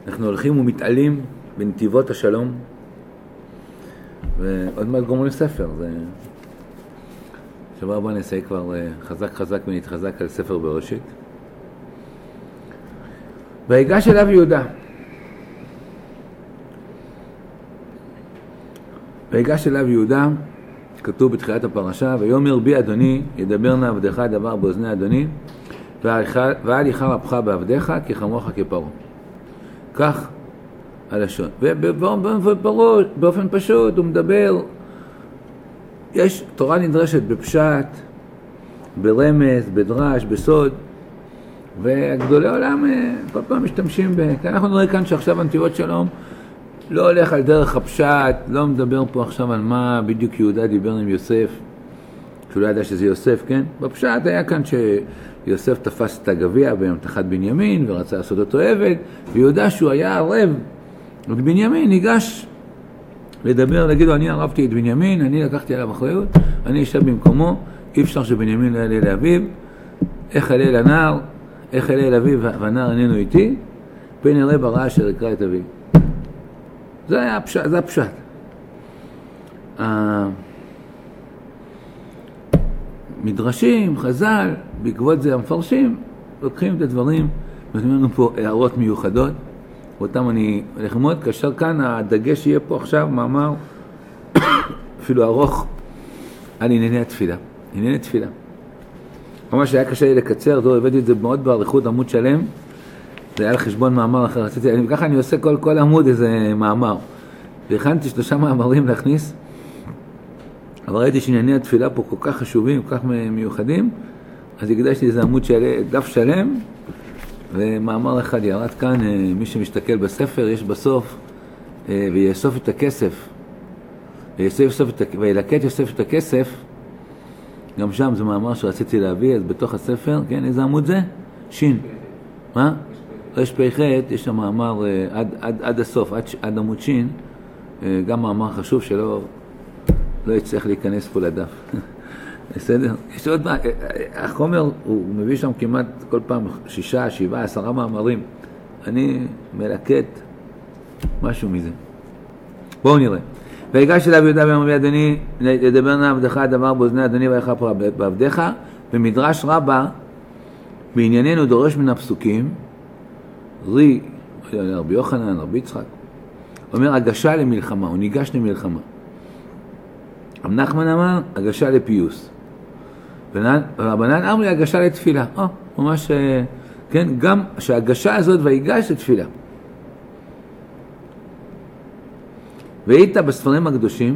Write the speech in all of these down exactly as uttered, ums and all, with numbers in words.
אנחנו הולכים ומתעלים בנתיבות השלום, ועוד מעט גומרים ספר. זה... שבוע הבא נסיים כבר חזק חזק ונתחזק על ספר בראשית. ויגש אליו יהודה. ויגש אליו יהודה, כתוב בתחילת הפרשה, ויאמר בי אדוני, ידבר נא עבדך דבר באוזני אדוני, ואל יחר אפך בעבדיך, כי חמוך כפרעה. כך הלשון. ובאופן פשוט הוא מדבר, יש תורה נדרשת בפשט, ברמז, בדרש, בסוד, והגדולי עולם כל פעם משתמשים ב... אנחנו נראה כאן שעכשיו הנתיבות שלום לא הולך על דרך הפשט, לא מדבר פה עכשיו על מה בדיוק יהודה דיבר עם יוסף, שהוא לא ידע שזה יוסף, כן? בפשט היה כאן שיוסף תפס את הגביע בהמתחת בנימין ורצה לעשות אותו עבד, ויהודה שהוא היה ערב את בנימין, ניגש לדבר, להגיד לו, אני ערבתי את בנימין, אני לקחתי עליו אחריות, אני אשב במקומו, אי אפשר שבנימין לא יעלה לאביו, איך עלה לנער, איך עלה לאביו והנער איננו איתי, פן יראה ברעה אשר יקרא את אביו. זה היה הפשט, זה הפשט. המדרשים, חז"ל, בעקבות זה המפרשים, לוקחים את הדברים, נותנים לנו פה הערות מיוחדות, ואותם אני הולך מאוד קשר כאן, הדגש יהיה פה עכשיו מאמר, אפילו ארוך, על ענייני התפילה. ענייני תפילה. ממש היה קשה לי לקצר, דור, הבאתי את זה מאוד בעריכות, עמוד שלם, זה היה לחשבון מאמר אחר, רציתי, אני, ככה אני עושה כל, כל עמוד איזה מאמר. והכנתי שלושה מאמרים להכניס, אבל ראיתי שענייני התפילה פה כל כך חשובים, כל כך מיוחדים, אז הקדשתי איזה עמוד של דף שלם, ומאמר אחד ירד כאן, מי שמשתכל בספר, יש בסוף, ויאסוף את הכסף, וילקט יוסף את הכסף, גם שם זה מאמר שרציתי להביא, אז בתוך הספר, כן, איזה עמוד זה? שין. מה? רש פי ח' יש שם מאמר עד, עד, עד הסוף, עד, עד עמוד שין, גם מאמר חשוב שלא לא יצטרך להיכנס פה לדף. בסדר? יש עוד מה, החומר הוא מביא שם כמעט כל פעם שישה, שבעה, עשרה מאמרים. אני מלקט משהו מזה. בואו נראה. ויגש אליו יהודה ואמר בי אדוני, ידבר נא עבדך דבר באוזני אדוני ויחר בעבדיך, במדרש רבה, בענייננו דורש מן הפסוקים, רי, רבי יוחנן, רבי יצחק, אומר הגשה למלחמה, הוא ניגש למלחמה. רב נחמן אמר, הגשה לפיוס. רבנן אמר לי, הגשה לתפילה. או, ממש, כן, גם שהגשה הזאת ויגש לתפילה. והיית בספרים הקדושים,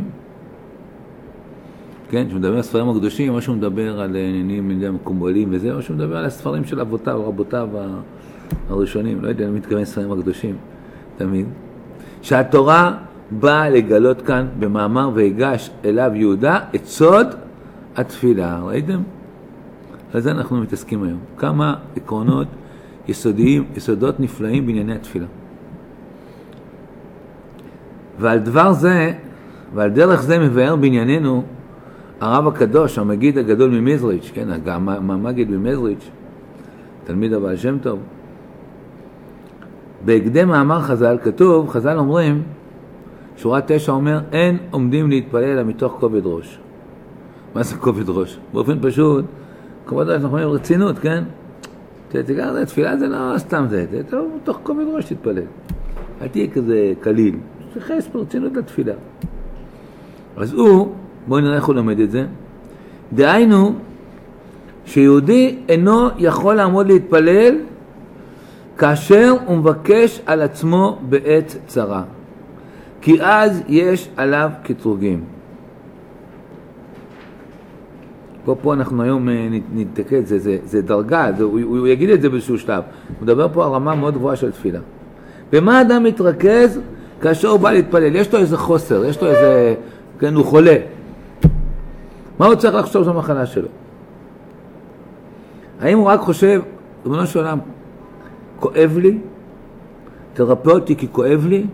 כן, שהוא מדבר על הספרים הקדושים, או שהוא מדבר על עניינים מקומבלים וזה, או שהוא מדבר על הספרים של אבותיו, רבותיו הראשונים, לא יודע, אני מתכוון לספרים הקדושים, תמיד. שהתורה באה לגלות כאן במאמר ויגש אליו יהודה את סוד התפילה. ראיתם? על זה אנחנו מתעסקים היום. כמה עקרונות יסודיים, יסודות נפלאים בענייני התפילה. ועל דבר זה, ועל דרך זה מבאר בענייננו הרב הקדוש, המגיד הגדול ממזריץ', כן, המגיד ממזריץ', תלמיד הבעל שם טוב. בהקדם מאמר חז"ל כתוב, חז"ל אומרים, שורה תשע אומר, אין עומדים להתפלל אלא מתוך כובד ראש. מה זה כובד ראש? באופן פשוט, כובד ראש אנחנו אומרים רצינות, כן? תגר זה, תפילה זה לא סתם זה, זה טוב, מתוך כובד ראש תתפלל. אל תהיה כזה קליל, שחס ברצינות לתפילה. אז הוא, בואו נראה איך הוא לומד את זה, דהיינו, שיהודי אינו יכול לעמוד להתפלל, כאשר הוא מבקש על עצמו בעת צרה. כי אז יש עליו קטרוגים. פה, פה אנחנו היום נתקד, זה, זה, זה דרגה, זה, הוא, הוא יגיד את זה באיזשהו שלב. הוא מדבר פה על רמה מאוד גבוהה של תפילה. במה אדם מתרכז כאשר הוא בא להתפלל? יש לו איזה חוסר, יש לו איזה, כן, הוא חולה. מה הוא צריך לחשוב במחלה שלו? האם הוא רק חושב, ריבונו של עולם, כואב לי? תרפא אותי כי כואב לי?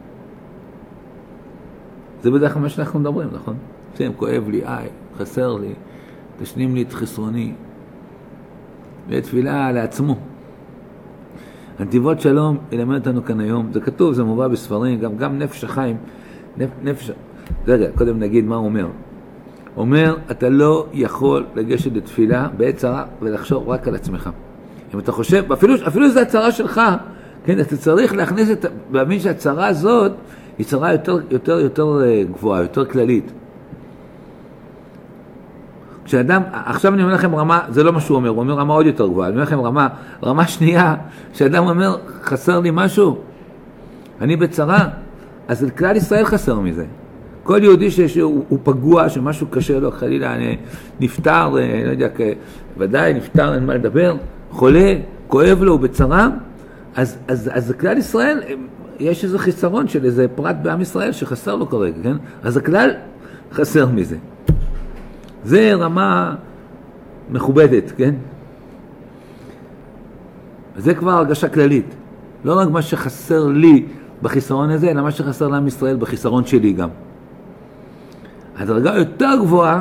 זה בדרך כלל מה שאנחנו מדברים, נכון? כן, כואב לי, איי, חסר לי, תשנים לי את חסרוני. ותפילה לעצמו. הנתיבות שלום ילמד אותנו כאן היום, זה כתוב, זה מובא בספרים, גם, גם נפש החיים, נפ, נפש... רגע, קודם נגיד מה הוא אומר. הוא אומר, אתה לא יכול לגשת לתפילה בעת צרה ולחשוב רק על עצמך. אם אתה חושב, אפילו, אפילו זו הצרה שלך, כן, אתה צריך להכניס את, להבין שהצרה הזאת היא צרה יותר, יותר, יותר גבוהה, יותר כללית. כשאדם, עכשיו אני אומר לכם רמה, זה לא מה שהוא אומר, הוא אומר רמה עוד יותר גבוהה, אני אומר לכם רמה, רמה שנייה, כשאדם אומר, חסר לי משהו, אני בצרה, אז כלל ישראל חסר מזה. כל יהודי שהוא הוא פגוע, שמשהו קשה לו, חלילה, נפטר, לא יודע, ודאי, נפטר, אין מה לדבר, חולה, כואב לו, הוא בצרה, אז, אז, אז כלל ישראל, יש איזה חיסרון של איזה פרט בעם ישראל שחסר לו כרגע, כן? אז הכלל חסר מזה. זה רמה מכובדת, כן? זה כבר הרגשה כללית. לא רק מה שחסר לי בחיסרון הזה, אלא מה שחסר לעם ישראל בחיסרון שלי גם. הדרגה יותר גבוהה,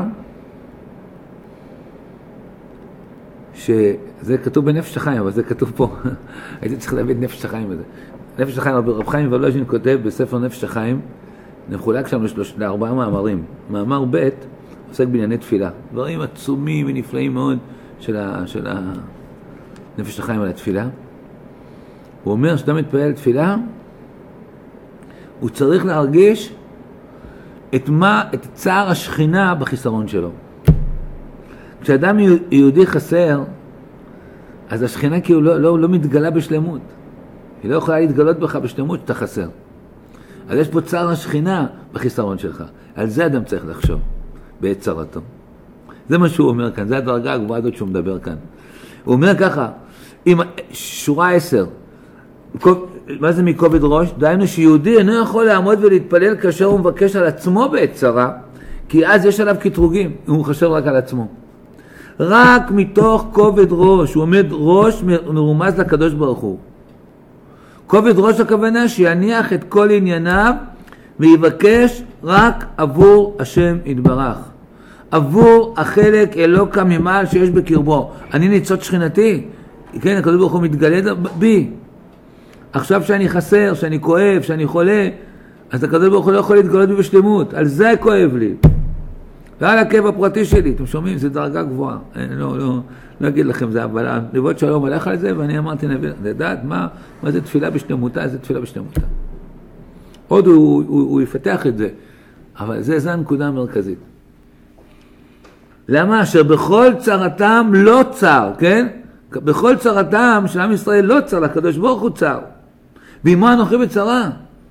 שזה כתוב בנפש החיים, אבל זה כתוב פה. הייתי צריך להביא את נפש החיים בזה. נפש החיים, רב חיים ולוז'ין כותב בספר נפש החיים, מחולק שם לשלוש, לארבעה מאמרים. מאמר ב' עוסק בענייני תפילה. דברים עצומים ונפלאים מאוד של, ה, של ה, נפש החיים על התפילה. הוא אומר שאתה מתפלל תפילה, הוא צריך להרגיש את מה, את צער השכינה בחיסרון שלו. כשאדם יהודי חסר, אז השכינה כאילו לא, לא, לא מתגלה בשלמות. היא לא יכולה להתגלות בך בשלמות שאתה חסר. אז יש פה צער השכינה בחיסרון שלך. על זה אדם צריך לחשוב, בעת צרתו. זה מה שהוא אומר כאן, זה הדרגה הגבוהה הזאת שהוא מדבר כאן. הוא אומר ככה, עם שורה עשר, מה זה מכובד ראש? דהיינו שיהודי אינו יכול לעמוד ולהתפלל כאשר הוא מבקש על עצמו בעת צרה, כי אז יש עליו קטרוגים, הוא חושב רק על עצמו. רק מתוך כובד ראש, הוא עומד ראש מרומז לקדוש ברוך הוא. כובד ראש הכוונה שיניח את כל ענייניו ויבקש רק עבור השם יתברך. עבור החלק אלוקה ממעל שיש בקרבו. אני ניצוץ שכינתי, כן, הקדוש ברוך הוא מתגלה בי. עכשיו שאני חסר, שאני כואב, שאני חולה, אז הקדוש ברוך הוא לא יכול להתגלות בי בשלמות. על זה כואב לי. ועל הכאב הפרטי שלי, אתם שומעים? זו דרגה גבוהה. לא, לא, לא אגיד לכם זה, אבל נבואות שלום הלך על זה, ואני אמרתי, לדעת מה, מה זה תפילה בשלמותה, זה תפילה בשלמותה. עוד הוא, הוא, הוא יפתח את זה, אבל זה, זה הנקודה המרכזית. למה? אשר בכל צרתם לא צר, כן? בכל צרתם של עם ישראל לא צר, לקדוש ברוך הוא צר. ועמו אנוכי בצרה.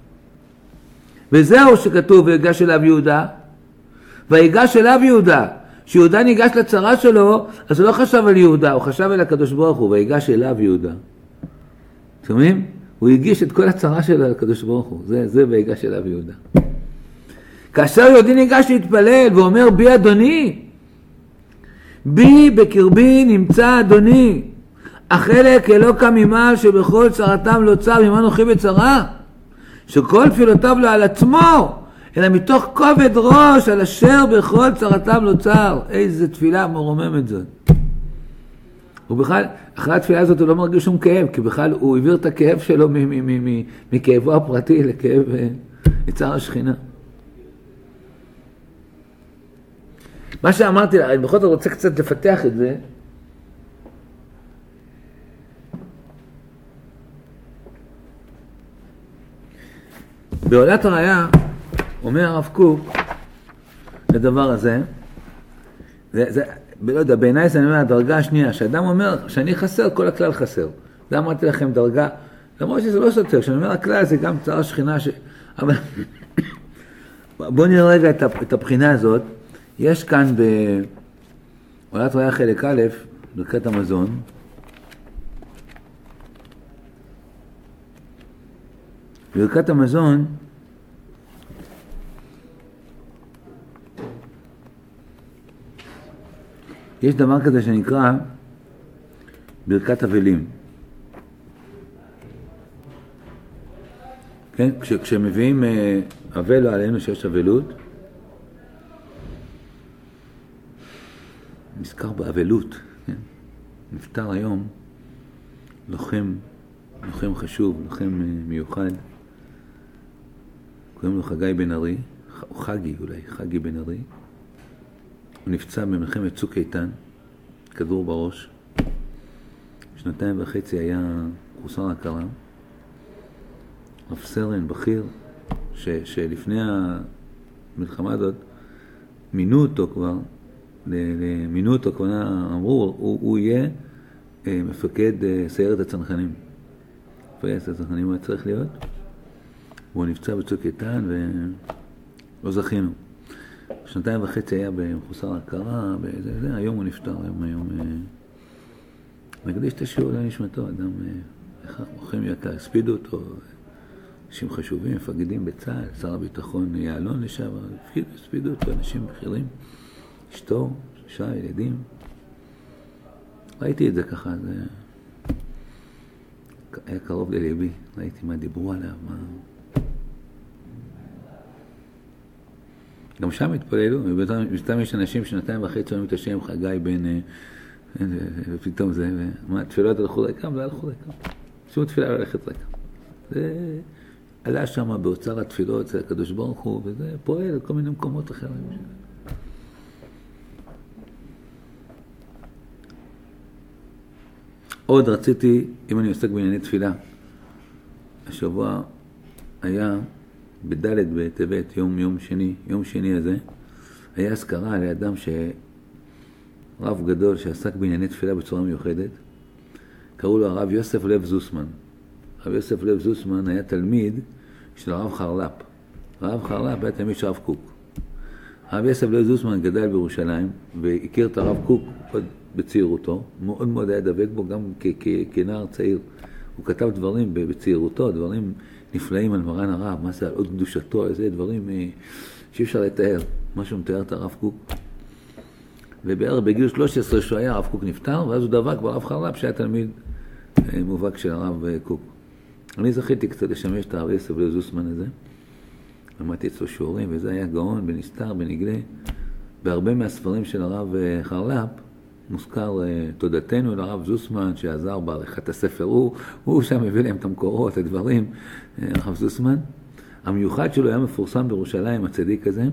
וזהו שכתוב, ויגש אליו יהודה, ויגש אליו יהודה. שיהודה ניגש לצרה שלו, אז הוא לא חשב על יהודה, הוא חשב על הקדוש ברוך הוא, ויגש אליו יהודה. שומעים? הוא הגיש את כל הצרה שלו לקדוש ברוך הוא. זה, זה ויגש אליו יהודה. כאשר יהודי ניגש להתפלל ואומר בי אדוני, בי בקרבי נמצא אדוני, החלק אלוקה ממעל שבכל צרתם לא צר, ממה אנוכי בצרה, שכל תפילותיו לא על עצמו, אלא מתוך כובד ראש על אשר בכל צרתם לא צר. איזה תפילה מרוממת זאת. הוא בכלל, אחרי התפילה הזאת הוא לא מרגיש שום כאב, כי בכלל הוא העביר את הכאב שלו מכאבו הפרטי לכאב יצר השכינה. מה שאמרתי, אני בכל זאת רוצה קצת לפתח את זה. בעולת הראיה, אומר הרב קוק, לדבר הזה, זה, זה, לא יודע, בעיניי זה אני אומר, הדרגה השנייה, שאדם אומר, שאני חסר, כל הכלל חסר. זה אמרתי לכם דרגה, למרות שזה לא סותר, כשאני אומר הכלל זה גם צער השכינה, ש... אבל בואו נראה רגע את, את הבחינה הזאת. יש כאן בעולת ראיה חלק א', ברכת המזון, ברכת המזון, יש דבר כזה שנקרא ברכת אבלים. כן? כש, כשמביאים אבל עלינו שיש אבלות, נזכר באבלות, כן? נפטר היום לוחם לוחם חשוב, לוחם מיוחד, קוראים לו חגי בן ארי, או חגי אולי, חגי בן ארי. הוא נפצע במלחמת צוק איתן, כדור בראש. שנתיים וחצי היה חוסר הכרה. רב סרן בכיר, ש, שלפני המלחמה הזאת, מינו אותו כבר, מינו אותו כבר, אמרו, הוא, הוא יהיה מפקד סיירת הצנחנים. מפקד סיירת הצנחנים הוא היה צריך להיות. הוא נפצע בצוק איתן ולא זכינו. שנתיים וחצי היה בחוסר הכרה, בזה, זה, היום הוא נפטר, היום, היום נקדיש את השיעור לנשמתו, אדם, לוחם יקר, הספידו אותו, אנשים חשובים, מפקדים בצה"ל, שר הביטחון יעלון לשעבר, הספידו אותו, אנשים בכירים, אשתו, שלושה ילדים. ראיתי את זה ככה, זה היה קרוב לליבי, ראיתי מה דיברו עליו, מה... גם שם התפללו, ובסתם יש אנשים שנתיים וחצי אומרים את השם חגי בין, ופתאום זה, מה, תפילות הלכו ריקם? לא הלכו ריקם. שום תפילה לא הלכת ריקם. זה עלה שם באוצר התפילות, זה הקדוש ברוך הוא, וזה פועל על כל מיני מקומות אחרים. עוד רציתי, אם אני עוסק בענייני תפילה, השבוע היה בדלת בטבת, יום, יום שני, יום שני הזה, היה הזכרה לאדם שרב גדול שעסק בענייני תפילה בצורה מיוחדת, קראו לו הרב יוסף לב זוסמן. הרב יוסף לב זוסמן היה תלמיד של הרב חרל"פ. הרב חרל"פ היה תלמיד של הרב קוק. הרב יוסף לב זוסמן גדל בירושלים, והכיר את הרב קוק עוד בצעירותו, מאוד מאוד היה דבק בו גם כנער צעיר. הוא כתב דברים בצעירותו, דברים נפלאים על מרן הרב, מה זה על עוד קדושתו, איזה דברים שאי אפשר לתאר, מה שהוא מתאר את הרב קוק. ובערך בגיל שלוש עשרה שהוא היה, הרב קוק נפטר, ואז הוא דבק ברב חרל"פ שהיה תלמיד מובהק של הרב קוק. אני זכיתי קצת לשמש את הרב יוסף לב זוסמן הזה, למדתי אצלו שיעורים, וזה היה גאון בנסתר, בנגלה. בהרבה מהספרים של הרב חרל"פ מוזכר תודתנו לרב זוסמן שעזר בעריכת הספר, הוא, הוא שם הביא להם את המקורות, את הדברים, הרב זוסמן. המיוחד שלו היה מפורסם בירושלים, הצדיק הזה,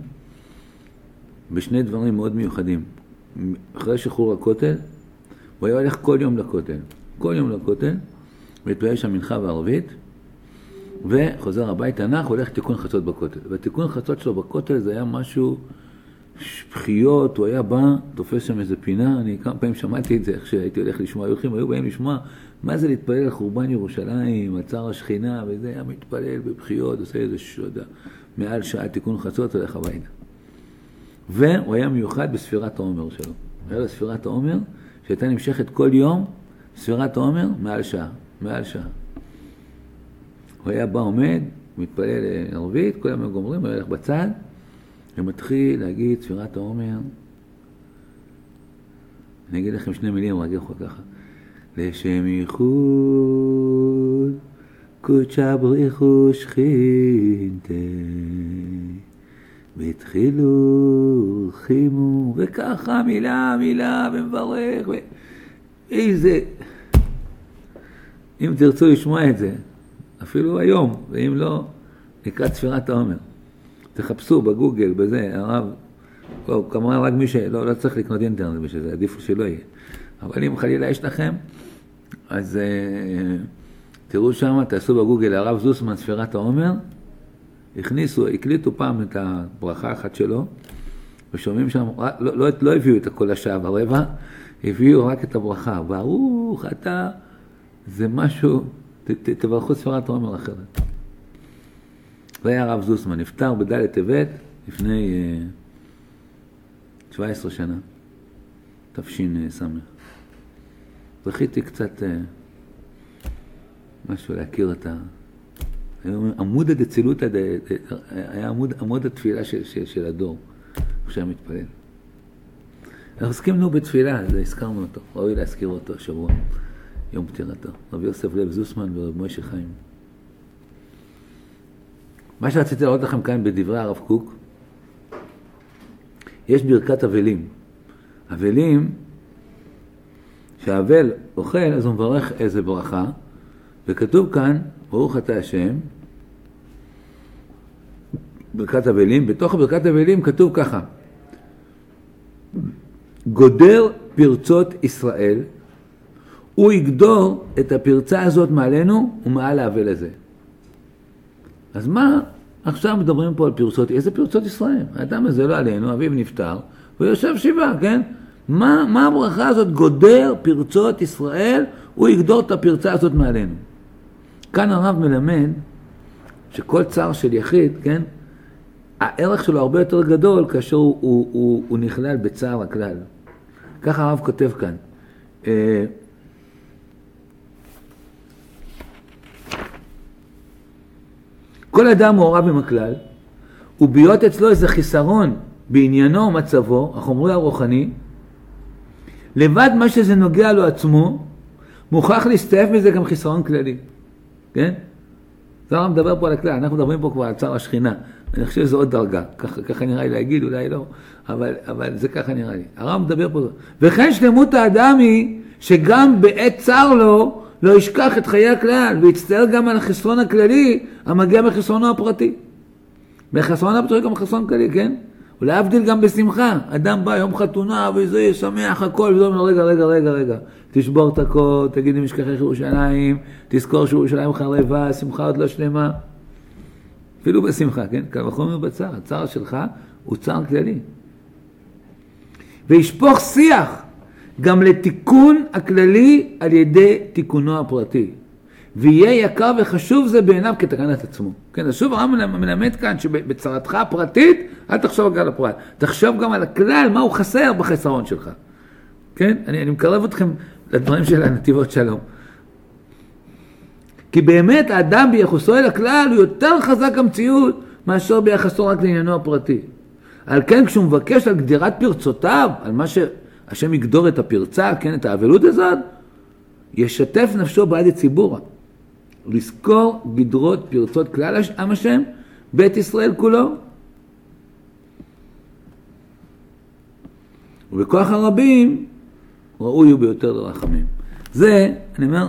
בשני דברים מאוד מיוחדים. אחרי שחרור הכותל, הוא היה הולך כל יום לכותל, כל יום לכותל, והתפלל שם מנחה וערבית, וחוזר הביתה, נח, הולך תיקון חצות בכותל. והתיקון חצות שלו בכותל זה היה משהו בחיות, הוא היה בא, תופס שם איזה פינה, אני כמה פעמים שמעתי את זה, איך שהייתי הולך לשמוע, היו, היו באים לשמוע, מה זה להתפלל לחורבן ירושלים, עצר השכינה, וזה היה מתפלל בבחיות, עושה איזה שודה, מעל שעה תיקון חצות, הולך הביתה. והוא היה מיוחד בספירת העומר שלו. היה לו ספירת העומר, שהייתה נמשכת כל יום, ספירת העומר, מעל שעה, מעל שעה. הוא היה בא עומד, מתפלל ערבית, כל יום גומרים, הוא הולך בצד, ומתחיל להגיד ספירת העומר, אני אגיד לכם שני מילים, רגע אחר ככה. לשם ייחוד, קודשא בריחו שכינתה, והתחילו, חימו, וככה מילה, מילה, ומברך, ו... איזה... אם תרצו לשמוע את זה, אפילו היום, ואם לא, לקראת ספירת העומר. תחפשו בגוגל, בזה, הרב, לא, כמובן רק מי שלא, לא צריך לקנות אינטרנט בשביל זה, עדיף שלא יהיה. אבל אם חלילה יש לכם, אז uh, תראו שם, תעשו בגוגל, הרב זוסמן, ספירת העומר, הכניסו, הקליטו פעם את הברכה האחת שלו, ושומעים שם, לא, לא, לא הביאו את כל השעה ברבע, הביאו רק את הברכה. ברוך אתה, זה משהו, ת, ת, תברכו ספירת העומר אחרת. זה היה הרב זוסמן, נפטר בדלת טבת לפני uh, שבע עשרה שנה, תפשין סמך. זכיתי קצת uh, משהו להכיר את ה... עמוד הדצילות, היה עמוד, עמוד התפילה של, של, של הדור, עכשיו מתפלל. אנחנו עסקנו בתפילה, אז הזכרנו אותו, ראוי להזכיר אותו השבוע, יום פטירתו. רבי יוסף לב זוסמן ורב מוישה חיים. מה שרציתי לראות לכם כאן בדברי הרב קוק, יש ברכת אבלים. אבלים, שהאבל אוכל, אז הוא מברך איזה ברכה, וכתוב כאן, ברוך אתה השם, ברכת אבלים, בתוך ברכת אבלים כתוב ככה, גודר פרצות ישראל, הוא יגדור את הפרצה הזאת מעלינו ומעל האבל הזה. אז מה עכשיו מדברים פה על פרצות? איזה פרצות ישראל? האדם הזה לא עלינו, אביו נפטר, הוא יושב שבעה, כן? מה, מה הברכה הזאת? גודר פרצות ישראל, הוא יגדור את הפרצה הזאת מעלינו. כאן הרב מלמד שכל צער של יחיד, כן? הערך שלו הרבה יותר גדול כאשר הוא, הוא, הוא, הוא נכלל בצער הכלל. ככה הרב כותב כאן. כל אדם מעורב עם הכלל, וביות אצלו איזה חיסרון בעניינו ומצבו, החומרי הרוחני, לבד מה שזה נוגע לו עצמו, מוכרח להסתעף מזה גם חיסרון כללי. כן? זה הרב מדבר פה על הכלל, אנחנו מדברים פה כבר על צער השכינה. אני חושב שזה עוד דרגה, ככה, ככה נראה לי להגיד, אולי לא, אבל, אבל זה ככה נראה לי. הרב מדבר פה, וכן שלמות האדם היא שגם בעת צער לו, לא ישכח את חיי הכלל, ויצטער גם על החסרון הכללי, המגיע בחסרונו הפרטי. בחסרון הפרטי גם חסרון כללי, כן? ולהבדיל גם בשמחה, אדם בא יום חתונה, וזה ישמח הכל, וזה אומר, רגע, רגע, רגע, רגע, תשבור את הכל, תגיד אם משכחך ירושלים, תזכור שירושלים חרבה, השמחה עוד לא שלמה. אפילו בשמחה, כן? כאן וחומר בצער, הצער שלך הוא צער כללי. וישפוך שיח גם לתיקון הכללי על ידי תיקונו הפרטי. ויהיה יקר וחשוב זה בעיניו כתקנת עצמו. כן, אז שוב הרב מלמד כאן שבצרתך הפרטית, אל תחשוב רק על הפרט. תחשוב גם על הכלל, מה הוא חסר בחסרון שלך. כן? אני, אני מקרב אתכם לדברים של הנתיבות שלום. כי באמת האדם ביחסו אל הכלל הוא יותר חזק המציאות מאשר ביחסו רק לעניינו הפרטי. על כן כשהוא מבקש על גדירת פרצותיו, על מה שהשם יגדור את הפרצה, כן, את האבלות הזאת, ישתף נפשו בעד הציבורה. לזכור גדרות פרצות כלל עם השם, בית ישראל כולו. ובכוח הרבים ראוי הוא ביותר לרחמים. זה, אני אומר,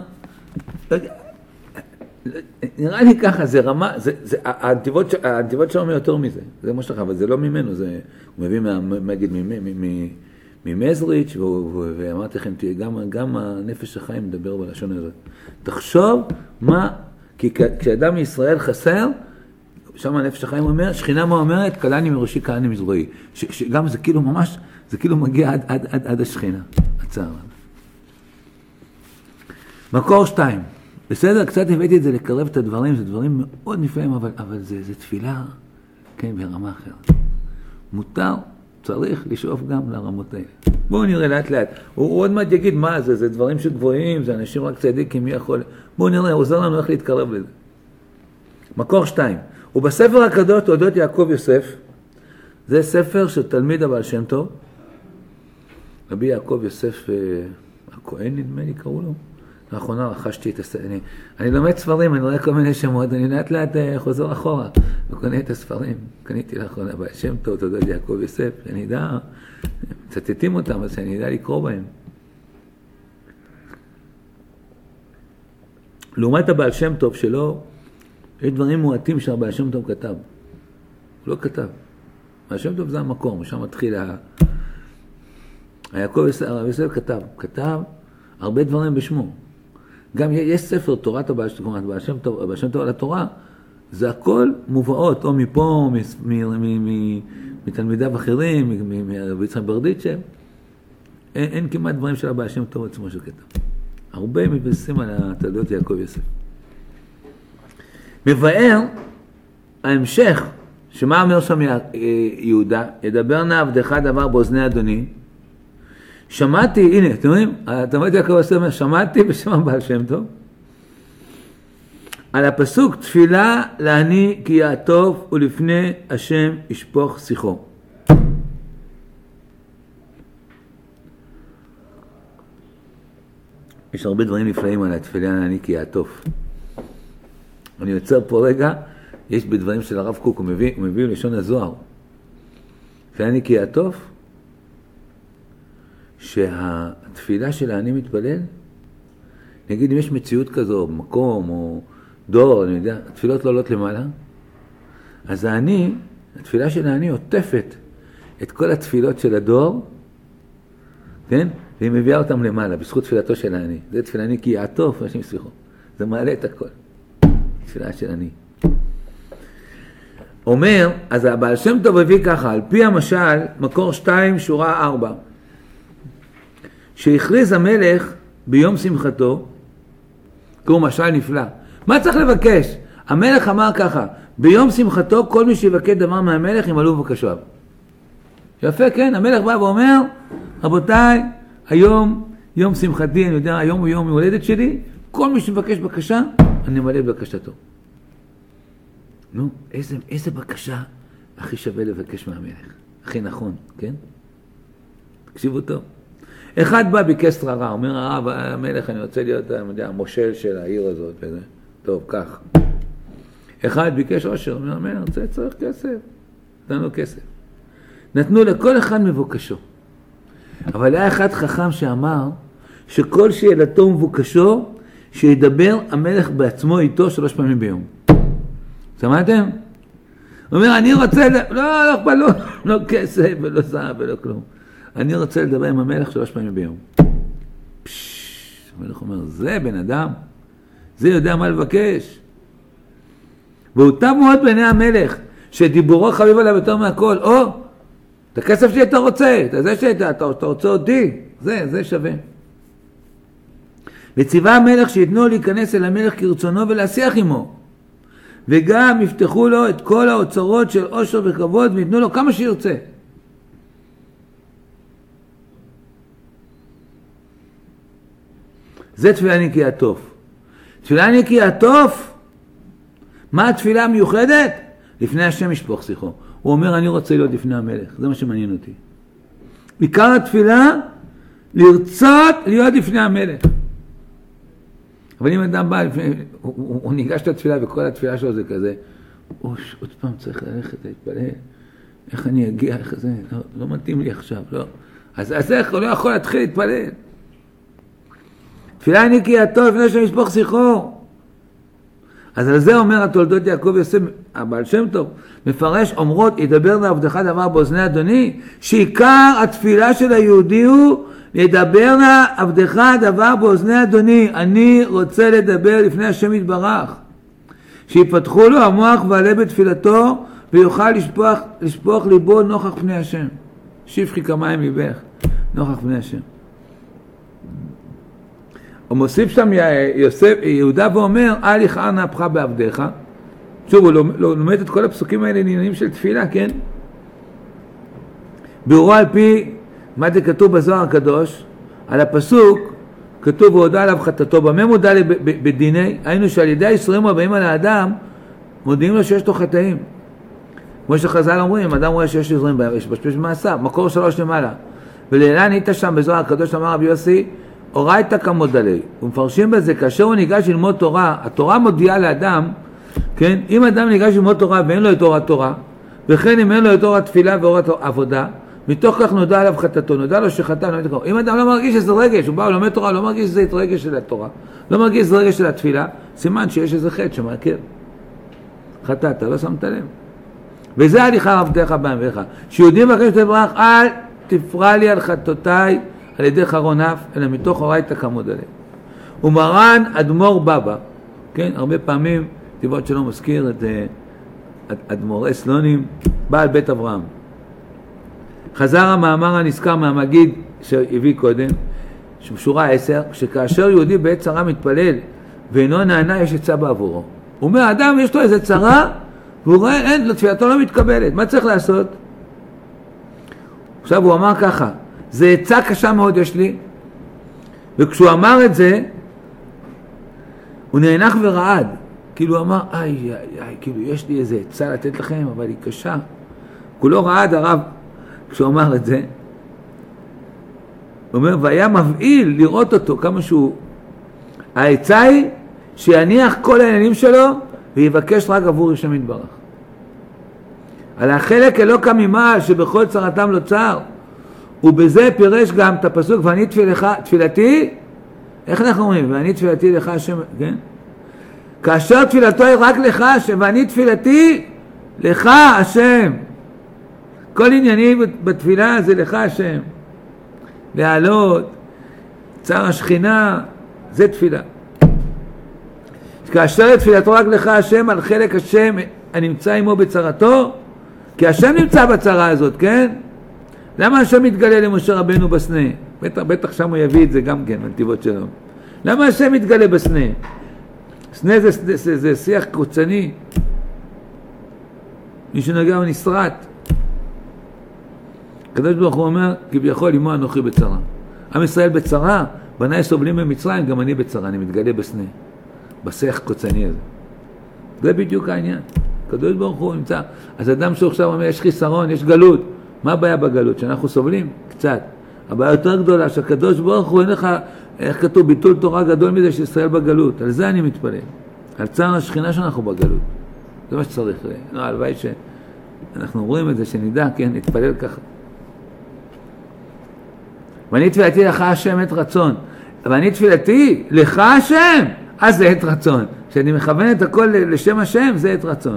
נראה לי ככה, זה רמה, זה, זה, הנתיבות, הנתיבות שלנו יותר מזה, זה מה שלך, אבל זה לא ממנו, זה, הוא מביא מגיד ממזריץ', ואמרתי לכם, גם, גם הנפש החיים מדבר בלשון הזה. תחשוב מה, כי כשאדם מישראל חסר, שם הנפש החיים אומר, שכינה מה אומרת, קלני מראשי כהני מזרועי, שגם זה כאילו ממש, זה כאילו מגיע עד, עד, עד, עד השכינה, הצער. מקור שתיים. בסדר, קצת הבאתי את זה לקרב את הדברים, זה דברים מאוד נפלאים, אבל, אבל זה, זה תפילה, כן, ברמה אחרת. מותר, צריך לשאוף גם לרמות האלה. בואו נראה לאט לאט. הוא, הוא עוד מעט יגיד מה זה, זה דברים שגבוהים, זה אנשים רק צדיקים, מי יכול... בואו נראה, הוא עוזר לנו איך להתקרב לזה. מקור שתיים. ובספר הקדוש תולדות יעקב יוסף, זה ספר של תלמיד הבעל שם טוב, רבי יעקב יוסף הכהן נדמה לי קראו לו, לאחרונה רכשתי את הספרים, אני, אני לומד ספרים, אני רואה כל מיני שמות, אני לאט לאט חוזר אחורה, וקונה את הספרים, קניתי לאחרונה, בעל שם טוב, תולדות יעקב יוסף, שאני אדע, מצטטים אותם, אז שאני אדע לקרוא בהם. לעומת הבעל שם טוב שלו, יש דברים מועטים שהבעל שם טוב כתב. הוא לא כתב. הבעל שם טוב זה המקום, משם מתחיל ה... יעקב יוסף כתב, כתב הרבה דברים בשמו. גם יש ספר תורת הבעל שם טוב, הבעל שם טוב על התורה, זה הכל מובאות, או מפה, או מתלמידיו אחרים, מרבי יצחק ברדיצ'ה. אין כמעט דברים של הבעל שם טוב עצמו שכתב. הרבה מתבססים על התולדות יעקב יוסף. מבאר ההמשך, שמה אומר שם יהודה, ידבר נא עבדך דבר באוזני אדוני, שמעתי, הנה, אתם רואים, התלמיד יעקב יוסף אומר, שמעתי בשם הבעל שם טוב, על הפסוק, תפילה לעני כי יעטוף ולפני השם ישפוך שיחו. יש הרבה דברים נפלאים על התפילה לעני כי יעטוף. אני יוצר פה רגע, יש בדברים של הרב קוק, הוא מביא, הוא מביא לשון הזוהר. תפילה כי יעטוף, שהתפילה של העני מתפלל, נגיד אם יש מציאות כזו, מקום או דור, אני יודע, התפילות לא עולות למעלה, אז אני, התפילה של אני עוטפת את כל התפילות של הדור, כן? והיא מביאה אותם למעלה, בזכות תפילתו של אני. זה תפילה אני כי יעטוף, מה שמסליחו. זה מעלה את הכל. תפילה של אני. אומר, אז הבעל שם טוב הביא ככה, על פי המשל, מקור שתיים, שורה ארבע, שהכריז המלך ביום שמחתו, קראו משל נפלא. מה צריך לבקש? המלך אמר ככה, ביום שמחתו כל מי שיבקש דבר מהמלך ימלאו בבקשותיו. יפה, כן? המלך בא ואומר, רבותיי, היום, יום שמחתי, אני יודע, היום הוא יום הולדת שלי, כל מי שמבקש בקשה, אני אמלא בבקשתו. נו, איזה, איזה בקשה הכי שווה לבקש מהמלך? הכי נכון, כן? תקשיבו טוב. אחד בא ביקש שררה, אומר הרב, המלך, אני רוצה להיות, אני יודע, המושל של העיר הזאת, וזה. טוב, כך. אחד ביקש עושר, אומר, המלך, זה צריך כסף. נתנו לו כסף. נתנו לכל אחד מבוקשו. אבל היה אחד חכם שאמר, שכל שאלתו ומבוקשו, שידבר המלך בעצמו איתו שלוש פעמים ביום. שמעתם? הוא אומר, אני רוצה, לא, לא, לא, לא, לא כסף ולא זהב ולא כלום. אני רוצה לדבר עם המלך שלוש פעמים ביום. פשש, המלך אומר, זה בן אדם, זה יודע מה לבקש. והוא טוב מאוד בעיני המלך, שדיבורו חביב עליו יותר מהכל. או, את הכסף שלי אתה רוצה, את זה שאתה, אתה, אתה רוצה אותי, זה, זה שווה. וציווה המלך שיתנו להיכנס אל המלך כרצונו ולהשיח עמו. וגם יפתחו לו את כל האוצרות של עושר וכבוד ויתנו לו כמה שירצה. זה תפילה נקי עטוף. תפילה נקי עטוף, מה התפילה המיוחדת? לפני השם ישפוך שיחו. הוא אומר, אני רוצה להיות לפני המלך. זה מה שמעניין אותי. עיקר התפילה, לרצות להיות לפני המלך. אבל אם אדם בא, לפני, הוא, הוא, הוא ניגש את התפילה, וכל התפילה שלו זה כזה, אוש, עוד פעם צריך ללכת להתפלל. איך אני אגיע, איך זה, לא, לא מתאים לי עכשיו, לא. אז, אז איך הוא לא יכול להתחיל להתפלל? תפילה נקי עטוף לפני שמשפוך שיחו. אז על זה אומר התולדות יעקב יוסף, הבעל שם טוב, מפרש אומרות, ידבר לעבדך דבר באוזני אדוני, שעיקר התפילה של היהודי הוא, ידבר לעבדך דבר באוזני אדוני, אני רוצה לדבר לפני השם יתברך. שיפתחו לו המוח ועלה בתפילתו, ויוכל לשפוך, לשפוך ליבו נוכח פני השם. שפכי כמים ליבך, נוכח פני השם. הוא מוסיף שם יוסף, יהודה ואומר, אל יכער נפך בעבדיך. שוב, הוא לומד את כל הפסוקים האלה לעניינים של תפילה, כן? ביאורו על פי מה זה כתוב בזוהר הקדוש, על הפסוק כתוב והודע עליו חטאתו. במה מודע בדיני? היינו שעל ידי האיסורים הבאים על האדם, מודיעים לו שיש לו חטאים. כמו שחז"ל אומרים, אם אדם רואה שיש איסורים, יש בשפש מעשיו, מקור שלוש למעלה. ולאלן היית שם בזוהר הקדוש, אמר רבי יוסי, אורייתא כמוד עלי. ומפרשים בזה, כאשר הוא ניגש ללמוד תורה, התורה מודיעה לאדם, כן? אם אדם ניגש ללמוד תורה ואין לו את אור התורה, וכן אם אין לו את אור התפילה ואור העבודה, מתוך כך נודע עליו חטאתו, נודע לו שחטא, לא מתקרב. אם אדם לא מרגיש איזה רגש, הוא בא, הוא לומד תורה, לא מרגיש איזה רגש של התורה, לא מרגיש איזה רגש של התפילה, סימן שיש איזה חטא שמעכב. חטאת, לא שמת לב. וזה הליכה עבדיך בעמך. שיהודים מבקש תברך, אל תפרע לי על חטאותיי על ידי חרון אף, אלא מתוך אורייתא כמוד עלי. ומרן אדמו"ר בבא, כן, הרבה פעמים, תיבות שלא מזכיר את אדמו"רי סלונים, בעל בית אברהם. חזר המאמר הנזכר מהמגיד שהביא קודם, שורה עשר, שכאשר יהודי בעת צרה מתפלל ואינו נענה, יש עצה בעבורו. הוא אומר, אדם יש לו איזה צרה, והוא רואה, אין, לתפילתו לא מתקבלת. מה צריך לעשות? עכשיו הוא אמר ככה, זה עצה קשה מאוד יש לי, וכשהוא אמר את זה, הוא נאנח ורעד. כאילו הוא אמר, איי, איי, איי, כאילו יש לי איזה עצה לתת לכם, אבל היא קשה. כולו רעד הרב, כשהוא אמר את זה, הוא אומר, והיה מבעיל לראות אותו כמה שהוא, העצה היא שיניח כל העניינים שלו ויבקש רק עבור השם יתברך. על החלק אלוקא ממעל שבכל צרתם לא צר, ובזה פירש גם את הפסוק, ואני תפילך, תפילתי איך אנחנו אומרים? ואני תפילתי לך השם, כן? כאשר תפילתו היא רק לך השם, ואני תפילתי לך השם. כל ענייני בתפילה זה לך השם. להעלות, צער השכינה, זה תפילה. כאשר תפילתו רק לך השם, על חלק השם הנמצא עמו בצרתו, כי השם נמצא בצרה הזאת, כן? למה השם מתגלה למשה רבנו בסנה? בטח, בטח שם הוא יביא את זה גם כן, בנתיבות שלום. למה השם מתגלה בסנה? סנה זה, זה, זה, זה שיח קוצני. מי שנגע הוא נסרט. הקדוש ברוך הוא אומר, כביכול עמו אנוכי בצרה. עם ישראל בצרה, בניי סובלים במצרים, גם אני בצרה, אני מתגלה בסנה. בשיח קוצני הזה. זה בדיוק העניין. הקדוש ברוך הוא נמצא. אז אדם שעכשיו אומר, יש חיסרון, יש גלות. מה הבעיה בגלות? שאנחנו סובלים? קצת. הבעיה יותר גדולה, שהקדוש ברוך הוא אין לך, איך כתוב, ביטול תורה גדול מזה של ישראל בגלות. על זה אני מתפלל. על צער השכינה שאנחנו בגלות. זה מה שצריך. לא, הלוואי שאנחנו רואים את זה, שנדע, כן, נתפלל ככה. ואני תפילתי לך השם את רצון. ואני תפילתי לך השם, אז זה את רצון. כשאני מכוון את הכל לשם השם, זה את רצון.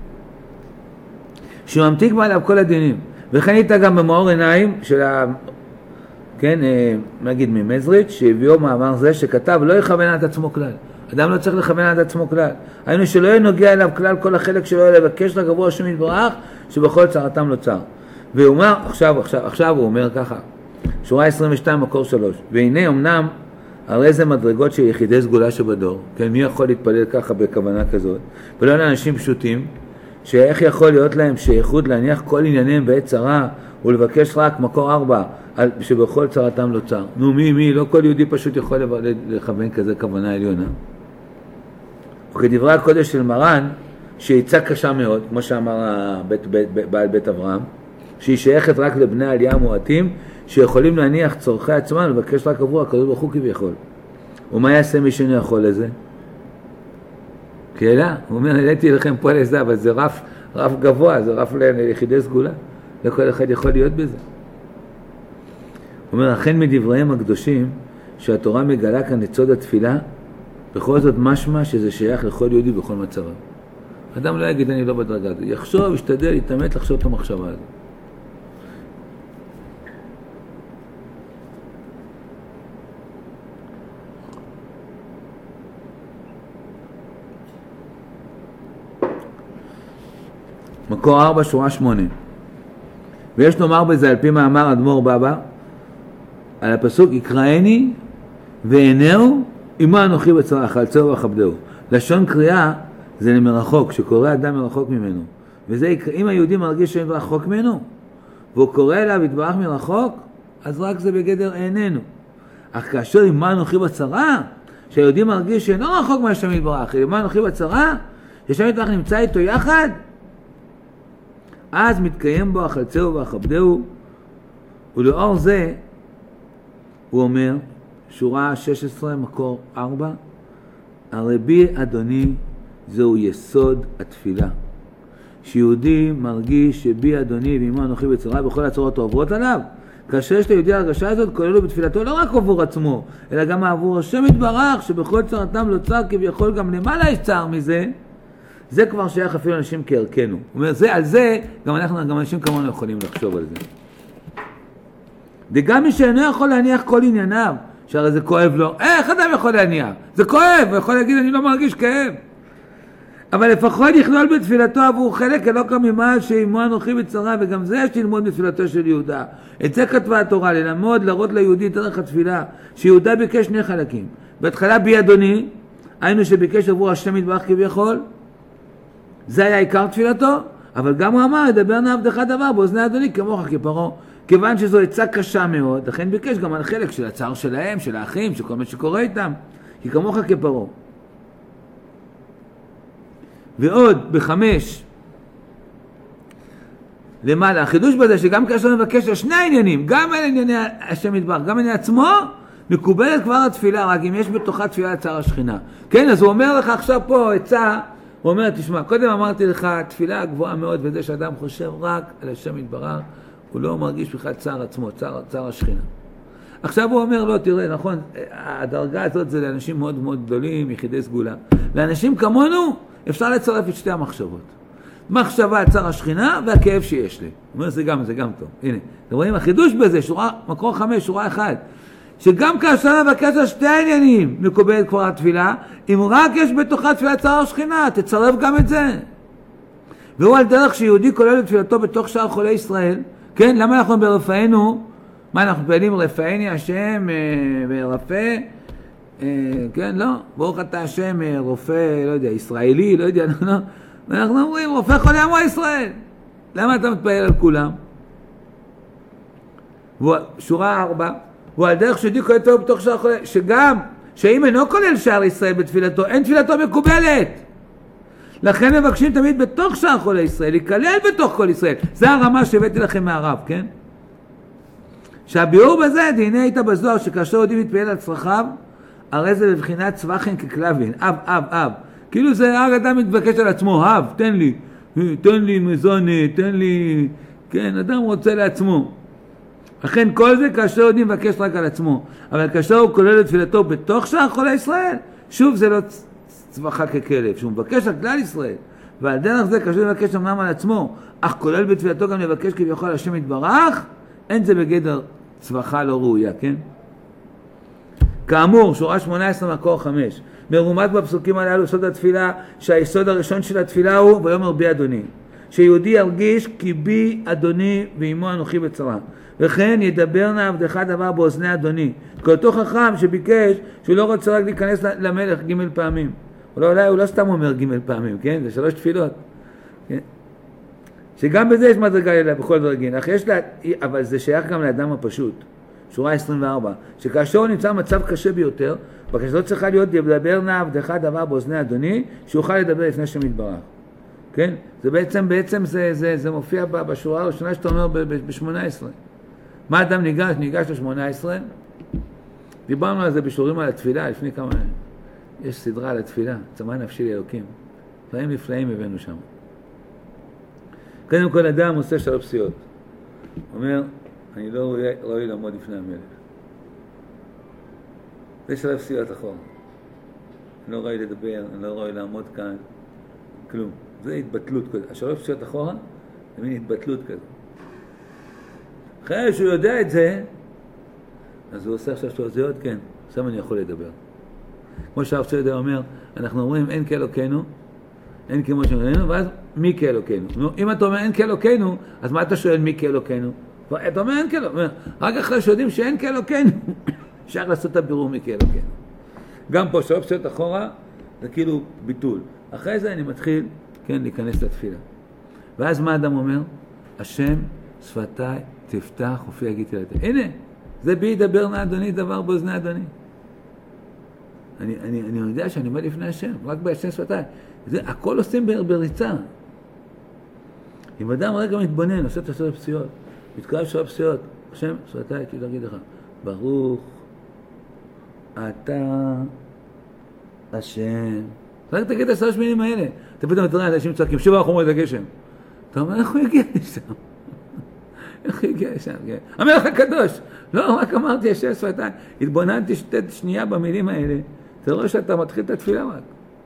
שהוא ממתיק מעליו כל הדינים. וכן איתה גם במאור עיניים של ה... כן, נגיד ממזריץ' שהביאו מאמר זה שכתב לא יכוון את עצמו כלל. אדם לא צריך לכוון את עצמו כלל. היינו שלא יהיה נוגע אליו כלל כל החלק שלו, אלא לבקש לגבור השם יתברך שבכל צרתם לא צר. והוא אומר, עכשיו, עכשיו, עכשיו הוא אומר ככה, שורה עשרים ושתיים מקור שלוש. והנה אמנם הרי זה מדרגות של יחידי סגולה שבדור. כן, מי יכול להתפלל ככה בכוונה כזאת? ולא לאנשים פשוטים, שאיך יכול להיות להם שייחוד להניח כל ענייניהם בעת צרה ולבקש רק מקור ארבע שבכל צרתם לא צר. נו מי מי, לא כל יהודי פשוט יכול לכוון כזה כוונה עליונה. וכדברי הקודש של מרן שהיא קשה מאוד, כמו שאמר בית, בית, בית, בעל בית אברהם, שהיא שייכת רק לבני העלייה המועטים שיכולים להניח צורכי עצמם ולבקש רק עבור הקדוש ברוך הוא כביכול. ומה יעשה מי שאינו יכול לזה? כאלה, הוא אומר, העליתי לכם פה לזה, אבל זה רף, רף גבוה, זה רף ליחידי סגולה. לא כל אחד יכול להיות בזה. הוא אומר, אכן מדבריהם הקדושים, שהתורה מגלה כאן את סוד התפילה, בכל זאת משמע שזה שייך לכל יהודי בכל מצב. אדם לא יגיד, אני לא בדרגה הזאת. יחשוב, ישתדל, יתאמץ לחשוב את המחשבה הזאת. מקור ארבע, שורה שמונה. ויש לומר בזה על פי מאמר אדמו"ר בבא, על הפסוק יקראני ועינהו עמו אנוכי בצרה, חלצהו וכבדהו. לשון קריאה זה למרחוק, שקורא אדם מרחוק ממנו. וזה אם היהודי מרגיש שאין רחוק ממנו, והוא קורא אליו יתברך מרחוק, אז רק זה בגדר עינינו. אך כאשר עמו אנוכי בצרה, שהיהודי מרגיש שאינו רחוק מהשם יתברך, עמו אנוכי בצרה, שהשם יתברך נמצא איתו יחד, אז מתקיים בו החלצהו והכבדהו, ולאור זה הוא אומר, שורה שש עשרה מקור ארבע, הרי בי אדוני זהו יסוד התפילה. שיהודי מרגיש שבי אדוני ועמו אנוכי בצרה בכל הצורות עוברות עליו, כאשר יש ליהודי הרגשה הזאת כוללו בתפילתו לא רק עבור עצמו, אלא גם עבור השם יתברך שבכל צרתם לא צר, כביכול גם למעלה יש צער מזה. זה כבר שייך אפילו אנשים כערכנו. הוא אומר, זה, על זה, גם אנחנו, גם אנשים כמונו יכולים לחשוב על זה. וגם מי שאינו יכול להניח כל ענייניו, שהרי זה כואב לו, איך אדם יכול להניח? זה כואב, הוא יכול להגיד, אני לא מרגיש כאב. אבל לפחות יכלול בתפילתו עבור חלק אלוקא ממעל שעמו אנוכי בצרה, וגם זה יש ללמוד בתפילתו של יהודה. את זה כתבה התורה, ללמוד, להראות ליהודי דרך התפילה, שיהודה ביקש שני חלקים. בהתחלה בי אדוני, היינו שביקש עבור השם יתברך כביכול, זה היה עיקר תפילתו, אבל גם הוא אמר, ידבר נא עבדך דבר באוזני אדוני כמוך כפרעה. כיוון שזו עצה קשה מאוד, לכן ביקש גם על חלק של הצער שלהם, של האחים, של כל מה שקורה איתם, כי כמוך כפרעה. ועוד בחמש, למעלה, החידוש בזה שגם כאשר מבקש על שני העניינים, גם על ענייני השם יתברך, גם ענייני עצמו, מקובלת כבר התפילה, רק אם יש בתוכה תפילה לצער השכינה. כן, אז הוא אומר לך עכשיו פה עצה, הוא אומר, תשמע, קודם אמרתי לך, תפילה גבוהה מאוד, וזה שאדם חושב רק על השם יתברך, הוא לא מרגיש בכלל צער עצמו, צער, צער השכינה. עכשיו הוא אומר, לא, תראה, נכון, הדרגה הזאת זה לאנשים מאוד מאוד גדולים, יחידי סגולה. לאנשים כמונו אפשר לצרף את שתי המחשבות. מחשבה צר השכינה והכאב שיש לי. הוא אומר, זה גם, זה גם טוב. הנה, אתם רואים, החידוש בזה, שורה, מקור חמש, שורה אחד, שגם כאשר מבקש על שתי העניינים מקובלת כבר התפילה, אם רק יש בתוכה תפילה צר השכינה, תצרף גם את זה. והוא על דרך שיהודי כולל את תפילתו בתוך שאר חולי ישראל. כן, למה אנחנו ברפאנו, מה אנחנו פעלים רפאני השם ורפא, כן, לא, ברוך אתה השם רופא, לא יודע, ישראלי, לא יודע, לא, ואנחנו אומרים רופא חולי עמו ישראל. למה אתה מתפעל על כולם? שורה ארבע, הוא על דרך שיהודי כולל את תפילתו בתוך שאר חולי, שגם, שאם אינו כולל שאר ישראל בתפילתו, אין תפילתו מקובלת. לכן מבקשים תמיד בתוך שאר חולי ישראל, להיכלל בתוך כל ישראל. זה הרמה שהבאתי לכם מהרב, כן? שהביאור בזה, דהנה היית בזוהר, שכאשר יהודי מתפעל על צרכיו, הרי זה בבחינת צווחן כקלבין, אב, אב, אב. כאילו זה רק אדם מתבקש על עצמו, אב, תן לי, תן לי מזונת, תן לי, כן, אדם רוצה לעצמו. לכן כל זה כאשר יהודי מבקש רק על עצמו, אבל כאשר הוא כולל את תפילתו בתוך שאר חולי ישראל, שוב זה לא צווחה ככלב, שהוא מבקש על כלל ישראל, ועל דרך זה כאשר הוא מבקש אמנם על עצמו, אך כולל בתפילתו גם לבקש כביכול השם יתברך, אין זה בגדר צווחה לא ראויה, כן? כאמור, שורה שמונה עשרה מקור חמש, מרומז בפסוקים הללו סוד התפילה, שהיסוד הראשון של התפילה הוא ויאמר בי אדוני, שיהודי ירגיש כי בי אדוני ועמו אנוכי בצרה, וכן ידבר נא עבדך דבר באוזני אדוני, כאותו חכם שביקש שהוא לא רוצה רק להיכנס למלך ג' פעמים, אולי, אולי הוא לא סתם אומר ג' פעמים, כן? זה שלוש תפילות, כן? שגם בזה יש מדרגה אליה בכל דרגין, אך יש לה, אבל זה שייך גם לאדם הפשוט. שורה עשרים וארבע, שכאשר הוא נמצא במצב קשה ביותר, בקשתו צריכה להיות ידבר נא עבדך דבר באוזני אדוני, שיוכל לדבר לפני שם יתברך. כן? זה בעצם, בעצם זה, זה, זה מופיע בשורה הראשונה שאתה אומר ב-שמונה עשרה. מה אדם ניגש? ניגש ל-שמונה עשרה. דיברנו על זה בשיעורים על התפילה, לפני כמה... יש סדרה על התפילה, צמא נפשי לאלוקים. דברים נפלאים הבאנו שם. קודם כל אדם עושה שלוש פסיעות. אומר, אני לא ראוי לעמוד לפני המלך. זה שלוש פסיעות אחורה. אני לא ראוי לדבר, אני לא ראוי לעמוד כאן. כלום. זה התבטלות כזאת. השלוש פסיעות אחורה, זה מין התבטלות כזאת. אחרי שהוא יודע את זה, אז הוא עושה עכשיו שלוש פסיעות, כן, עכשיו אני יכול לדבר. כמו שהרב צוידר אומר, אנחנו אומרים אין כאלוקנו, אין כמו שאומרנו, ואז מי כאלוקנו. אם אתה אומר אין כאלוקנו, אז מה אתה שואל מי כאלוקנו? אתה אומר אין כאלוקנו. רק אחרי שיודעים שאין כאלוקנו, אפשר לעשות את הבירור מי כאלוקנו. גם פה שלוש פסיעות אחורה, זה כאילו ביטול. אחרי זה אני מתחיל, כן, להיכנס לתפילה. ואז מה אדם אומר? השם שפתיי תפתח ופי יגיד תהילתך. הנה, זה בי ידבר נא אדוני דבר באוזני אדוני. אני, אני, אני יודע שאני עומד לפני השם, רק בהשם שפתיי. זה, הכל עושים בריצה. אם אדם רגע מתבונן, עושה את השלוש פסיעות, מתקרב שלוש פסיעות, השם שפתיי תגיד לך, ברוך אתה השם. רק תגיד את השלוש מילים האלה. אתה פתאום מתראה, אנשים צועקים, שוב אנחנו אומרים את הגשם. אתה אומר, איך הוא הגיע לשם? איך הוא הגיע לשם? המלך הקדוש. לא, רק אמרתי, השם שפתיי. התבוננתי שנייה במילים האלה. אתה רואה שאתה מתחיל את התפילה רק.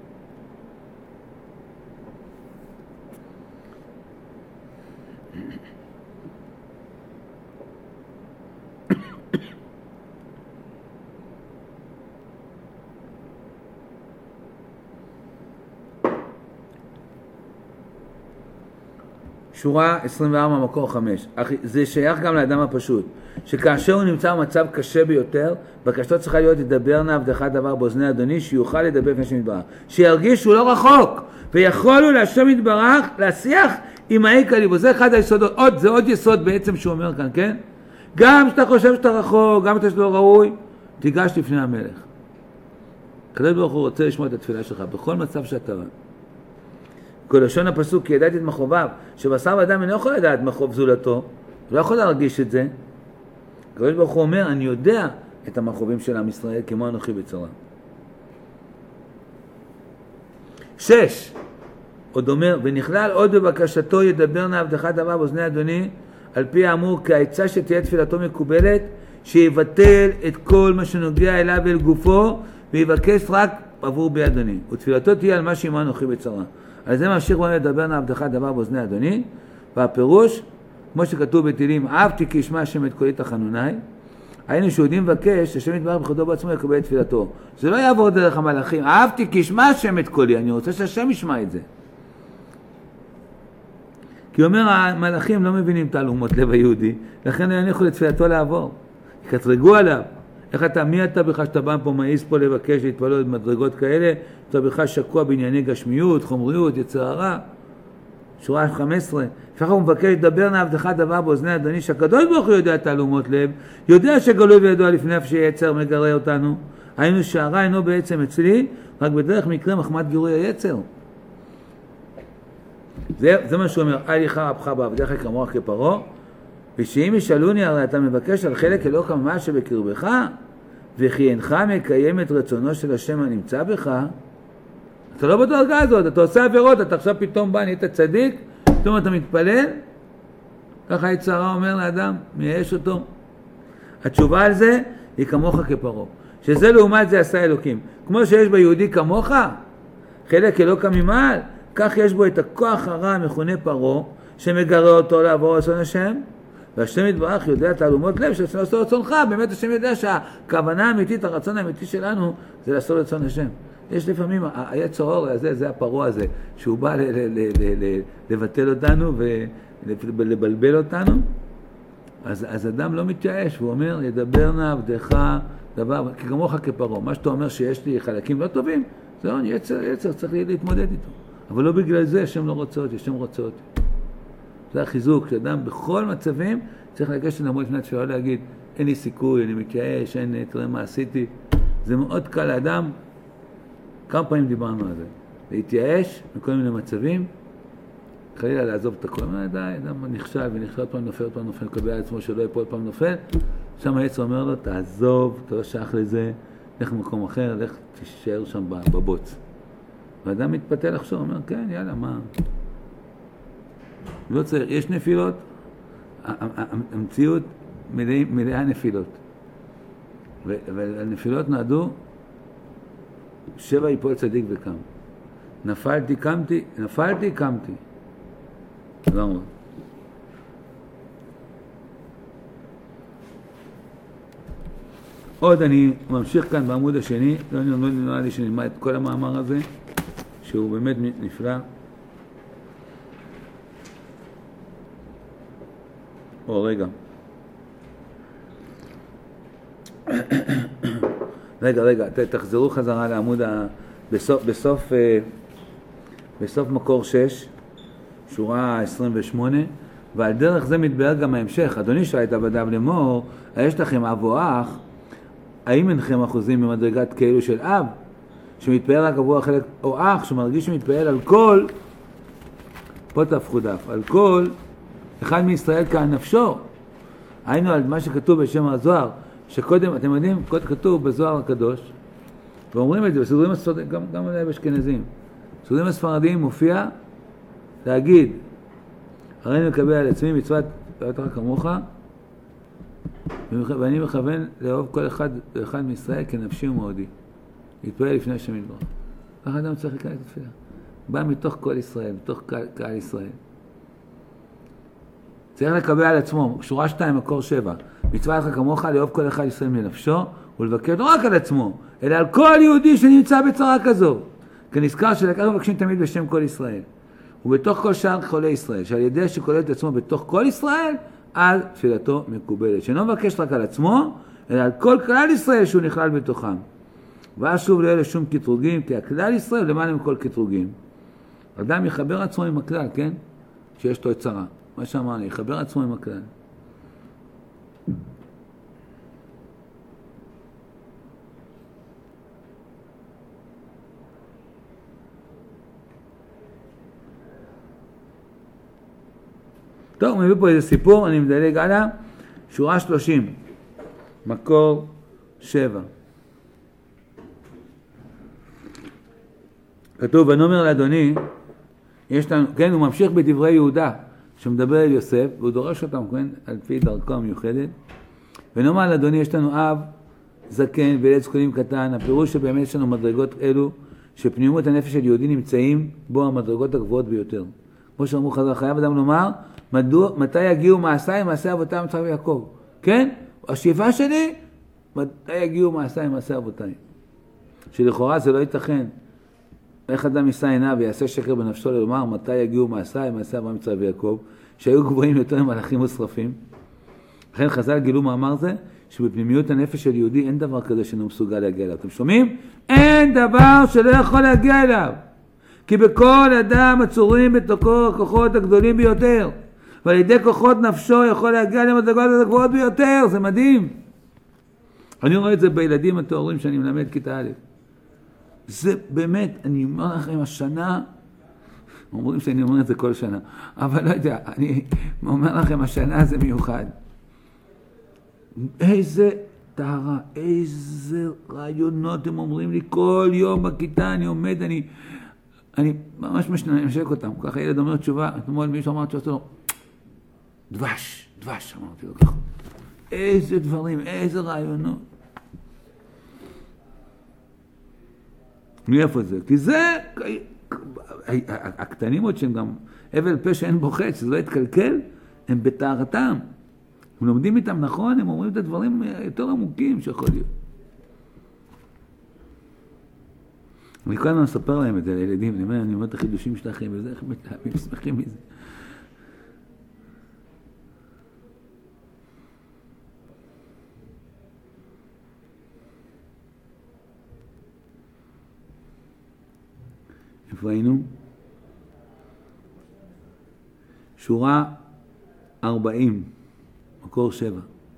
שורה עשרים וארבע מקור חמש. זה שייך גם לאדם הפשוט, שכאשר הוא נמצא במצב קשה ביותר, בקשתו צריכה להיות לדבר נא עבדך דבר באוזני אדוני, שיוכל לדבר לפני שם יתברך, שירגיש שהוא לא רחוק, ויכולו להשם יתברך להשיח עם העיקר ליבו. זה אחד היסודות, עוד, זה עוד יסוד בעצם שהוא אומר כאן, כן? גם שאתה חושב שאתה רחוק, גם שאתה שלא ראוי, תיגש לפני המלך. הקדוש ברוך הוא רוצה לשמוע את התפילה שלך בכל מצב שאתה רואה. כלשון הפסוק, כי ידעתי את מחוביו, שבשר אדם אינו יכול לדעת מחוב זולתו, הוא לא יכול להרגיש את זה. הקדוש ברוך הוא אומר, אני יודע את המחובים של עם ישראל, כמו אנוכי בצרה. שש, עוד אומר, ונכלל עוד בבקשתו ידבר נא עבדך דבר באוזני אדוני, על פי האמור, כי העצה שתהיה תפילתו מקובלת, שיבטל את כל מה שנוגע אליו ואל גופו, ויבקש רק עבור בי אדוני. ותפילתו תהיה על מה שעמה אנוכי בצרה. על זה ממשיך בנו לדבר נא עבדך דבר באוזני אדוני, והפירוש, כמו שכתוב בתהילים, אהבתי כי ישמע השם את קולי תחנוני, היינו שיודעים לבקש, השם יתברך בכבודו בעצמו יקבל את תפילתו. זה לא יעבור דרך המלאכים, אהבתי כי ישמע השם את קולי, אני רוצה שהשם ישמע את זה. כי אומר המלאכים לא מבינים תעלומות לב היהודי, לכן לא יניחו לתפילתו לעבור. יקטרגו עליו. איך אתה, מי אתה בכלל שאתה בא פה, מעיז פה לבקש להתפלות במדרגות כאלה, אתה בכלל שקוע בענייני גשמיות, חומריות, יצר הרע. שורה חמש עשרה. לפחות הוא מבקש לדבר נא עבדך דבר באוזני אדוני, שהקדוש ברוך הוא יודע תעלומות לב, יודע שגלוי וידוע לפני אף שיצר מגרה אותנו. היינו שהרע אינו בעצם אצלי, רק בדרך מקרה מחמת גירוי היצר. זה, זה מה שהוא אומר, אל יחר אפך בעבדך כמוך כפרעה, ושאם ישאלוני הרי אתה מבקש על חלק אלוק ממש שבקרבך, וכי אינך מקיים את רצונו של השם הנמצא בך, אתה לא בדרגה הזאת, אתה עושה עבירות, אתה עכשיו פתאום בא, נהיית צדיק, פתאום אתה מתפלל, ככה היצר הרע אומר לאדם, מייאש אותו. התשובה על זה היא כמוך כפרעה, שזה לעומת זה עשה אלוקים. כמו שיש ביהודי כמוך, חלק אלוקה ממעל, כך יש בו את הכוח הרע המכונה פרעה, שמגרה אותו לעבור רצון השם, והשם יתברך יודע תעלומות לב שעושה לעשות רצונך. באמת השם יודע שהכוונה האמיתית, הרצון האמיתי שלנו, זה לעשות רצון השם. יש לפעמים, היצר אור הזה, זה הפרעה הזה, שהוא בא ל- ל- ל- ל- לבטל אותנו ולבלבל אותנו, אז, אז אדם לא מתייאש, הוא אומר, ידבר נא עבדך דבר, כי כמוך כפרעה. מה שאתה אומר שיש לי חלקים לא טובים, זהו, יצר, יצר, צריך להתמודד איתו. אבל לא בגלל זה, השם לא רוצה אותי, השם רוצה אותי. זה החיזוק, שאדם בכל מצבים צריך לגשת למות לפני תפילה, להגיד, אין לי סיכוי, אני מתייאש, אין, תראה מה עשיתי. זה מאוד קל לאדם, כמה פעמים דיברנו על זה, להתייאש מכל מיני מצבים, חלילה לעזוב את הכל, מה די, אדם נכשל ונכשל פעם נופל, פעם נופל, קבל על עצמו שלא יפול פעם נופל, שם היצר אומר לו, תעזוב, אתה לא שייך לזה, לך למקום אחר, לך תישאר שם בבוץ. ואדם מתפתה לחשוב, אומר, כן, יאללה, מה? לא צריך, יש נפילות, המציאות מלאה נפילות. והנפילות נועדו, שבע יפול צדיק וקם. נפלתי, קמתי, נפלתי, קמתי. לא אמרו. עוד אני ממשיך כאן בעמוד השני, לא נראה לי שנלמד את כל המאמר הזה, שהוא באמת נפלא. או רגע. רגע, רגע, תחזרו חזרה לעמוד ה... בסוף, בסוף, בסוף מקור שש, שורה עשרים ושמונה, ועל דרך זה מתבהר גם ההמשך. אדוני שאל את עבדיו לאמור, יש לכם אב או אח, האם אינכם אחוזים במדרגת כאילו של אב, שמתפעל רק עבור החלק, או אח שמרגיש שמתפעל על כל, פה תהפכו דף, על כל אחד מישראל כעל נפשו. היינו על מה שכתוב בשם הזוהר, שקודם, אתם יודעים, קודם כתוב בזוהר הקדוש, ואומרים את זה, בסדורים הספרדיים, גם, גם עליהם אשכנזים, בסדורים הספרדיים מופיע להגיד, הרי אני מקבל על עצמי מצוות ואהבת כמוך, ואני מכוון לאהוב כל אחד ואחד מישראל כנפשי ומאודי. להתפעל לפני השם יתברך. כך אדם צריך לקרוא את התפילה. בא מתוך כל ישראל, מתוך קהל, קהל ישראל. צריך לקבל על עצמו, שורה שתיים, מקור שבע. מצווה לך כמוך לאהוב כל אחד ישראל מנפשו, ולבקר לא רק על עצמו, אלא על כל יהודי שנמצא בצרה כזו. כנזכר שלקח מבקשים תמיד בשם כל ישראל. ובתוך כל שאר חולי ישראל, שעל ידי שכולל את עצמו בתוך כל ישראל, אז תפילתו מקובלת. שאינו מבקש רק על עצמו, אלא על כל כלל ישראל שהוא נכלל בתוכם. ואז שוב לא יהיה לשום קטרוגים, כי הכלל ישראל למעלה מכל קטרוגים. אדם יחבר עצמו עם הכלל, כן? שיש לו את צרה. מה שאמרנו, יחבר עצמו עם הכלל. טוב, מביא פה איזה סיפור, אני מדלג הלאה, שורה שלושים, מקור שבע. כתוב, ונאמר לאדוני, יש לנו, כן, הוא ממשיך בדברי יהודה, שמדבר אל יוסף, והוא דורש אותם, כן, על פי דרכו המיוחדת, ונאמר לאדוני, יש לנו אב זקן וילד זקונים קטן. הפירוש שבאמת יש לנו מדרגות אלו, שפנימות הנפש של יהודי נמצאים בו המדרגות הגבוהות ביותר. כמו שאמרו חז"ל, חייב אדם לומר, מדוע, מתי יגיעו מעשיי, מעשי אבותיי יצחק ויעקב. כן? השאיפה שלי, מתי יגיעו מעשיי, מעשי אבותיי. שלכאורה זה לא ייתכן. איך אדם יישא עיניו ויעשה שקר בנפשו לומר, מתי יגיעו מעשיי, מעשי אברהם יצחק ויעקב, שהיו גבוהים יותר ממלאכים ושרפים. לכן חז"ל גילו מאמר זה, שבפנימיות הנפש של יהודי אין דבר כזה שאינו מסוגל להגיע אליו. אתם שומעים? אין דבר שלא יכול להגיע אליו. כי בכל אדם עצורים בתוכו הכוחות הגדולים ביותר. ועל ידי כוחות נפשו יכול להגיע למדרגות הגבוהות ביותר. זה מדהים. אני רואה את זה בילדים התוארים שאני מלמד כיתה א'. זה באמת, אני אומר לכם, השנה, אומרים שאני אומר את זה כל שנה, אבל לא יודע, אני אומר לכם, השנה זה מיוחד. איזה טהרה, איזה רעיונות הם אומרים לי כל יום בכיתה, אני עומד, אני, אני ממש משנשק אותם. ככה ילד אומר תשובה, אתמול מישהו אמר תשובה, דבש, דבש, אמרתי לו ככה. איזה דברים, איזה רעיונות. מאיפה זה? כי זה, הקטנים עוד שהם גם אבל פה שאין בו חץ, שזה לא יתקלקל, הם בטהרתם. הם לומדים איתם נכון, הם אומרים את הדברים יותר עמוקים שיכול להיות. אני כל הזמן מספר להם את זה לילדים, אני אומר, אני אומר את החידושים שלכם, וזה איך מתלהבים, שמחים מזה. איפה היינו? שורה ארבעים, מקור שבע.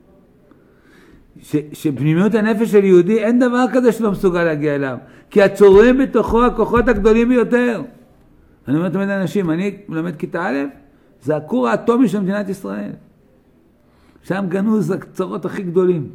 ש, שפנימיות הנפש של יהודי אין דבר כזה שלא מסוגל להגיע אליו. כי הצורים בתוכו הכוחות הגדולים ביותר. אני אומר תמיד לאנשים, אני מלמד כיתה א', זה הכור האטומי של מדינת ישראל. שם גנוז הקצרות הכי גדולים.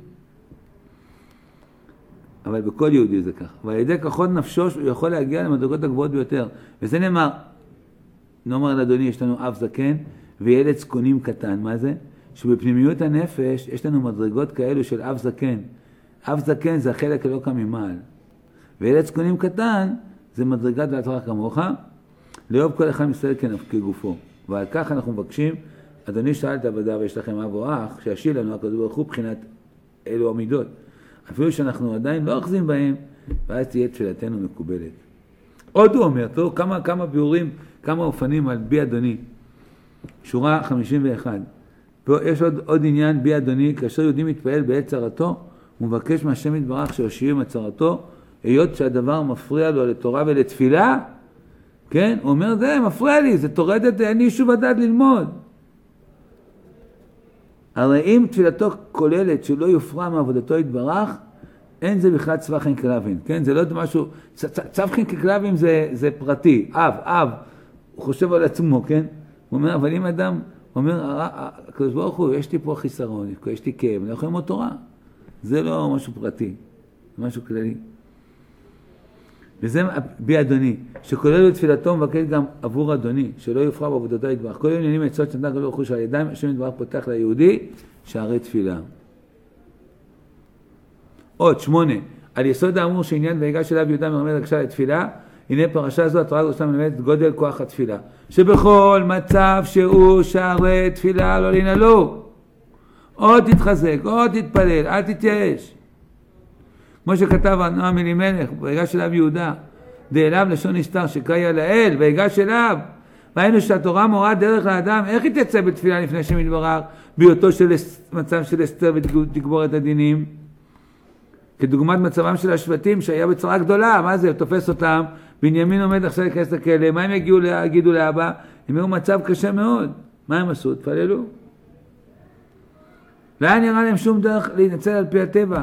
אבל בכל יהודי זה כך. ועל ידי כוחות נפשו הוא יכול להגיע למדרגות הגבוהות ביותר. וזה נאמר, נאמר לאדוני, יש לנו אב זקן וילד זקונים קטן. מה זה? שבפנימיות הנפש יש לנו מדרגות כאלו של אב זקן. אב זקן זה החלק אלוקא ממעל. וילד זקונים קטן זה מדרגת ואתרח כמוך, לאהוב כל אחד מישראל כגופו. ועל כך אנחנו מבקשים, אדוני שאל את העבודה ויש לכם אב או אח, שישיל לנו הקדוש ברוך הוא בחינת אלו המידות. אפילו שאנחנו עדיין לא אוחזים בהם, ואז תהיה תפילתנו מקובלת. עוד הוא אומר, טוב, כמה, כמה ביאורים, כמה אופנים על בי אדוני. שורה חמישים ואחת. פה יש עוד, עוד עניין בי אדוני, כאשר יהודי מתפעל בעת צרתו, הוא מבקש מהשם יתברך שיושיע עם הצרתו, היות שהדבר מפריע לו לתורה ולתפילה, כן? הוא אומר, זה מפריע לי, זה תורדת, אין לי שוב הדעת ללמוד. הרי אם תפילתו כוללת שלא יופרע מעבודתו יתברך, אין זה בכלל צווחין כקלבין, כן? זה לא משהו, צווחין כקלבין זה, זה פרטי, אב, אב, הוא חושב על עצמו, כן? הוא אומר, אבל אם אדם אומר, הקדוש ברוך הוא, יש לי פה חיסרון, יש לי כאב, אני לא יכול ללמוד תורה. זה לא משהו פרטי, זה משהו כללי. וזה בי אדוני, שכולל בתפילתו מבקש גם עבור אדוני, שלא יופרע בעבודתו יתברך. כל עניינים עצות שנתן הקדוש ברוך הוא שעל ידיים השם יתברך פותח ליהודי שערי תפילה. עוד שמונה, על יסוד האמור שעניין ויגש אליו יהודה מלמד הקשה לתפילה, הנה פרשה זו התורה הקדושה מלמדת גודל כוח התפילה, שבכל מצב שהוא שערי תפילה לא לנעלו, או תתחזק, או תתפלל, אל תתייאש. כמו שכתב נועם אלימלך, ויגש אליו יהודה, דאליו לשון נסתר שקריא לאל, ויגש אליו. ראינו שהתורה מורה דרך לאדם, איך יתייצב בתפילה לפני השם יתברך, בהיותו של מצב של אסתר ותגבור את הדינים? כדוגמת מצבם של השבטים שהיה בצרה גדולה, מה זה? תופס אותם, בנימין עומד עכשיו להיכנס לכלא, מה הם יגידו, יגידו לאבא? הם היו מצב קשה מאוד. מה הם עשו? תפללו. לא היה נראה להם שום דרך להינצל על פי הטבע.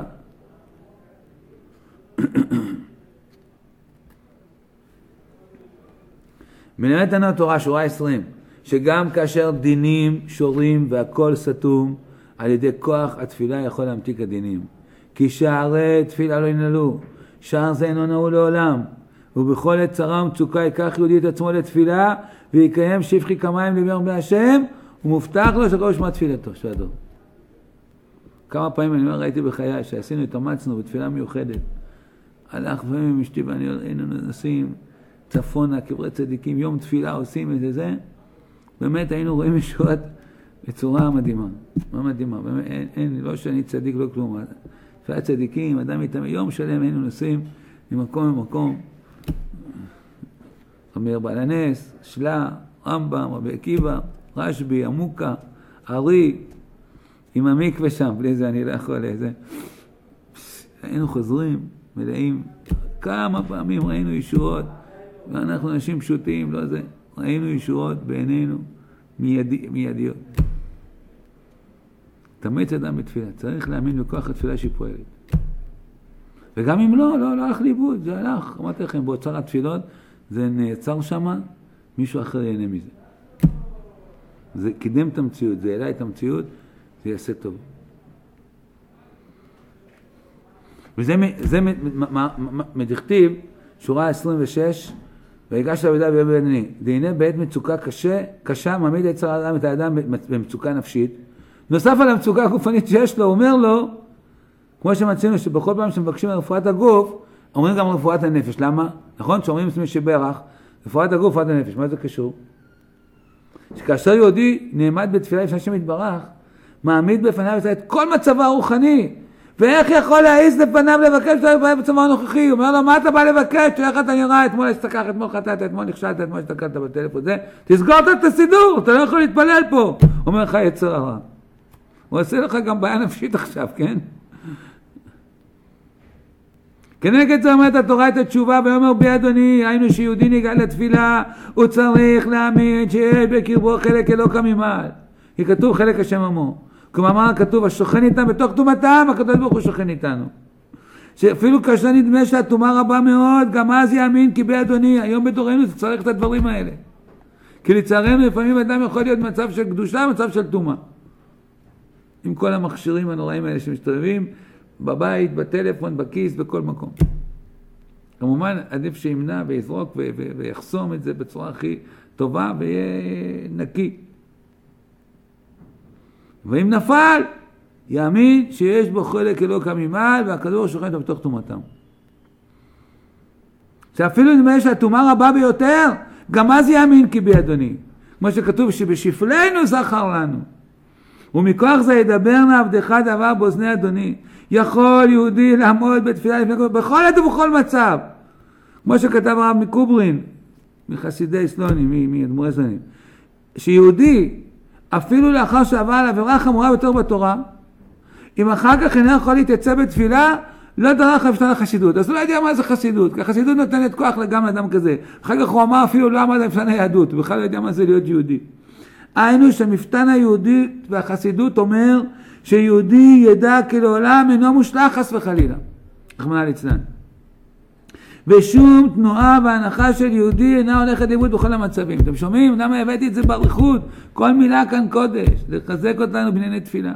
מלמד לנו התורה שורה עשרים, שגם כאשר דינים שורים והכל סתום, על ידי כוח התפילה יכול להמתיק הדינים. כי שערי תפילה לא ינעלו, שער זה אינו נעול לעולם, ובכל עת צרה ומצוקה ייקח יהודי את עצמו לתפילה, ויקיים שפכי כמים לבי הרבה השם, ומובטח לו שקול שמע תפילתו של הדור. כמה פעמים אני אומר, ראיתי בחיי שעשינו, התאמצנו בתפילה מיוחדת. הלך פעמים עם אשתי ואני היינו נסים צפונה, קברי צדיקים, יום תפילה עושים את זה, באמת היינו רואים ישועות בצורה מדהימה, מה מדהימה, באמת, אין, אין, לא שאני צדיק, לא כלום. תפילת צדיקים, אדם איתם, יום שלם היינו נסים ממקום למקום. אמיר בעל הנס, שלה, רמב"ם, רבי עקיבא, רשב"י, עמוקה, ארי, עם המקווה שם, בלי זה אני לא יכול לזה. היינו חוזרים, מלאים, כמה פעמים ראינו ישועות, ואנחנו אנשים פשוטים, לא זה, ראינו ישועות בעינינו מיידי, מיידיות. תמיד אדם בתפילה, צריך להאמין בכוח התפילה שהיא פועלת. וגם אם לא, לא, לא הלך לאיבוד, זה הלך. אמרתי לכם, באוצר התפילות, זה נעצר שמה, מישהו אחר ייהנה מזה. זה קידם את המציאות, זה העלה את המציאות, זה יעשה טוב. וזה זה מדכתיב, שורה עשרים ושש, ויגש לעבודה ביום בדני, דהנה בעת מצוקה קשה, קשה, מעמיד יצר האדם את האדם במצוקה נפשית. נוסף על המצוקה הגופנית שיש לו, הוא אומר לו, כמו שמצינו שבכל פעם שמבקשים רפואת הגוף, אומרים גם רפואת הנפש. למה? נכון? שאומרים מסמי שברך, רפואת הגוף, רפואת הנפש. מה זה קשור? שכאשר יהודי נעמד בתפילה לפני השם יתברך, מעמיד בפניו את כל מצבו הרוחני, ואיך יכול להעיז לפניו לבקש בצבא הנוכחי? הוא אומר לו, מה אתה בא לבקש? איך אתה נראה? אתמול הסתכח, אתמול חטאת, אתמול נכשלת, אתמול הסתכלת בטלפון, זה, תסגור את הסידור, אתה לא יכול להתפלל פה. אומר לך יצר הרע. הוא עושה לך גם בעיה נפשית עכשיו, כן? כנגד זה אומרת התורה את התשובה, ואומר בי אדוני, היינו שיהודי ניגע לתפילה, הוא צריך להאמין שיש בקרבו חלק אלוקא ממעל. כי כתוב חלק השם עמו. כלומר כתוב, השוכן איתם בתוך תומתם, הקדוש ברוך הוא שוכן איתנו. שאפילו כאשר נדמה שהתומה רבה מאוד, גם אז יאמין כי בי אדוני, היום בדורנו צריך את הדברים האלה. כי לצערנו לפעמים אדם יכול להיות מצב של קדושה, מצב של תומה. עם כל המכשירים הנוראים האלה שמשתובבים, בבית, בטלפון, בכיס, בכל מקום. כמובן, עדיף שימנע ויזרוק ו- ו- ויחסום את זה בצורה הכי טובה ויהיה נקי. ואם נפל, יאמין שיש בו חלק אלוקא ממעל, והכדור שוכן אותו בתוך תומתם. שאפילו נדמה שהתומה רבה ביותר, גם אז יאמין כי בי אדוני. כמו שכתוב שבשפלנו זכר לנו. ומכוח זה ידברנה עבדך דבר באוזני אדוני. יכול יהודי לעמוד בתפילה לפני כל, בכל עת ובכל מצב. כמו שכתב הרב מקוברין, מחסידי סלונים, מאדמו"רי סלונים, שיהודי, אפילו לאחר שעבר על עבירה חמורה יותר בתורה, אם אחר כך אינו יכול להתייצב בתפילה, לא דרך לפתן החסידות. אז הוא לא יודע מה זה חסידות, כי החסידות נותנת כוח גם לאדם כזה. אחר כך הוא אמר אפילו לא עמד לפתן היהדות, הוא בכלל לא יודע מה זה להיות יהודי. היינו שמפתן היהודית והחסידות אומר שיהודי ידע כי לעולם אינו מושלך חס וחלילה. רחמנא ליצלן. ושום תנועה והנחה של יהודי אינה הולכת לאיבוד בכל המצבים. אתם שומעים? למה הבאתי את זה באריכות? כל מילה כאן קודש. לחזק אותנו בענייני תפילה.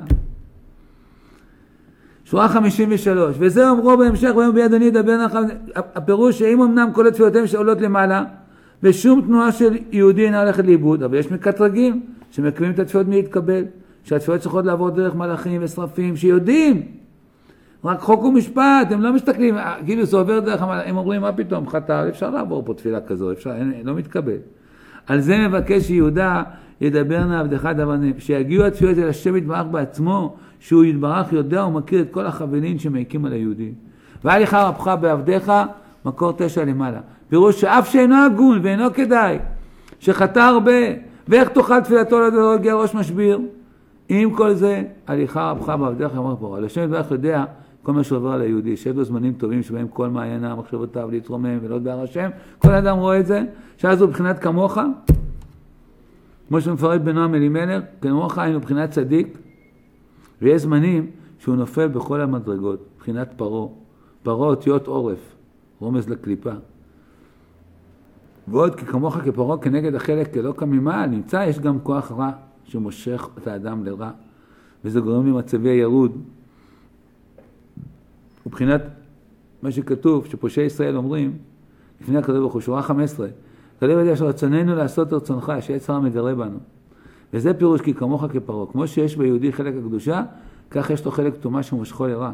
שורה חמישים ושלוש. וזה אומרו בהמשך, ואומר בי אדוני ידבר נחל. הפירוש שאם אמנם כל התפילותיהם שעולות למעלה, ושום תנועה של יהודי אינה הולכת לאיבוד, אבל יש מקטרגים שמקווים את התפילות מי יתקבל, שהתפילות צריכות לעבור דרך מלאכים ושרפים, שיודעים, רק חוק ומשפט, הם לא מסתכלים, כאילו זה עובר דרך המלאכים, הם אומרים מה פתאום, חטא, אפשר לעבור פה תפילה כזו, אפשר, אין, לא מתקבל. על זה מבקש יהודה ידברנה עבדך דבר נפש, שיגיעו התפילות אל השם יתברך בעצמו, שהוא יתברך יודע ומכיר את כל החבלים שמעיקים על היהודים. ואל יחר אפך בעבדך, מקור תשע למעלה. פירוש שאף שאינו הגון ואינו כדאי, שחטא הרבה, ואיך תאכל תפילתו לא יגיע ראש משביר, עם כל זה, הליכה רבך בעבדך אמר פה, על השם יתברך יודע כל מה שעובר על היהודי, שיש לו זמנים טובים שבהם כל מעיינה, מחשבותיו להתרומם ולא בהר השם, כל אדם רואה את זה, שאז הוא בחינת כמוך, כמו שמפרט בנועם אלימלך, כמוך היינו בחינת צדיק, ויש זמנים שהוא נופל בכל המדרגות, בחינת פרו, פרו אותיות עורף, רומז לקליפה. ועוד כי כמוך כפרו כנגד החלק אלוקא ממעל, נמצא, יש גם כוח רע שמושך את האדם לרע, וזה גורם למצבי הירוד. ובחינת מה שכתוב, שפושעי ישראל אומרים, לפני הקדוש ברוך הוא, שורה חמש עשרה, כתוב יודע שרצוננו לעשות רצונך, שיצר מגרה בנו. וזה פירוש כי כמוך כפרו, כמו שיש ביהודי חלק הקדושה, כך יש לו חלק תומה שמשכו לרע.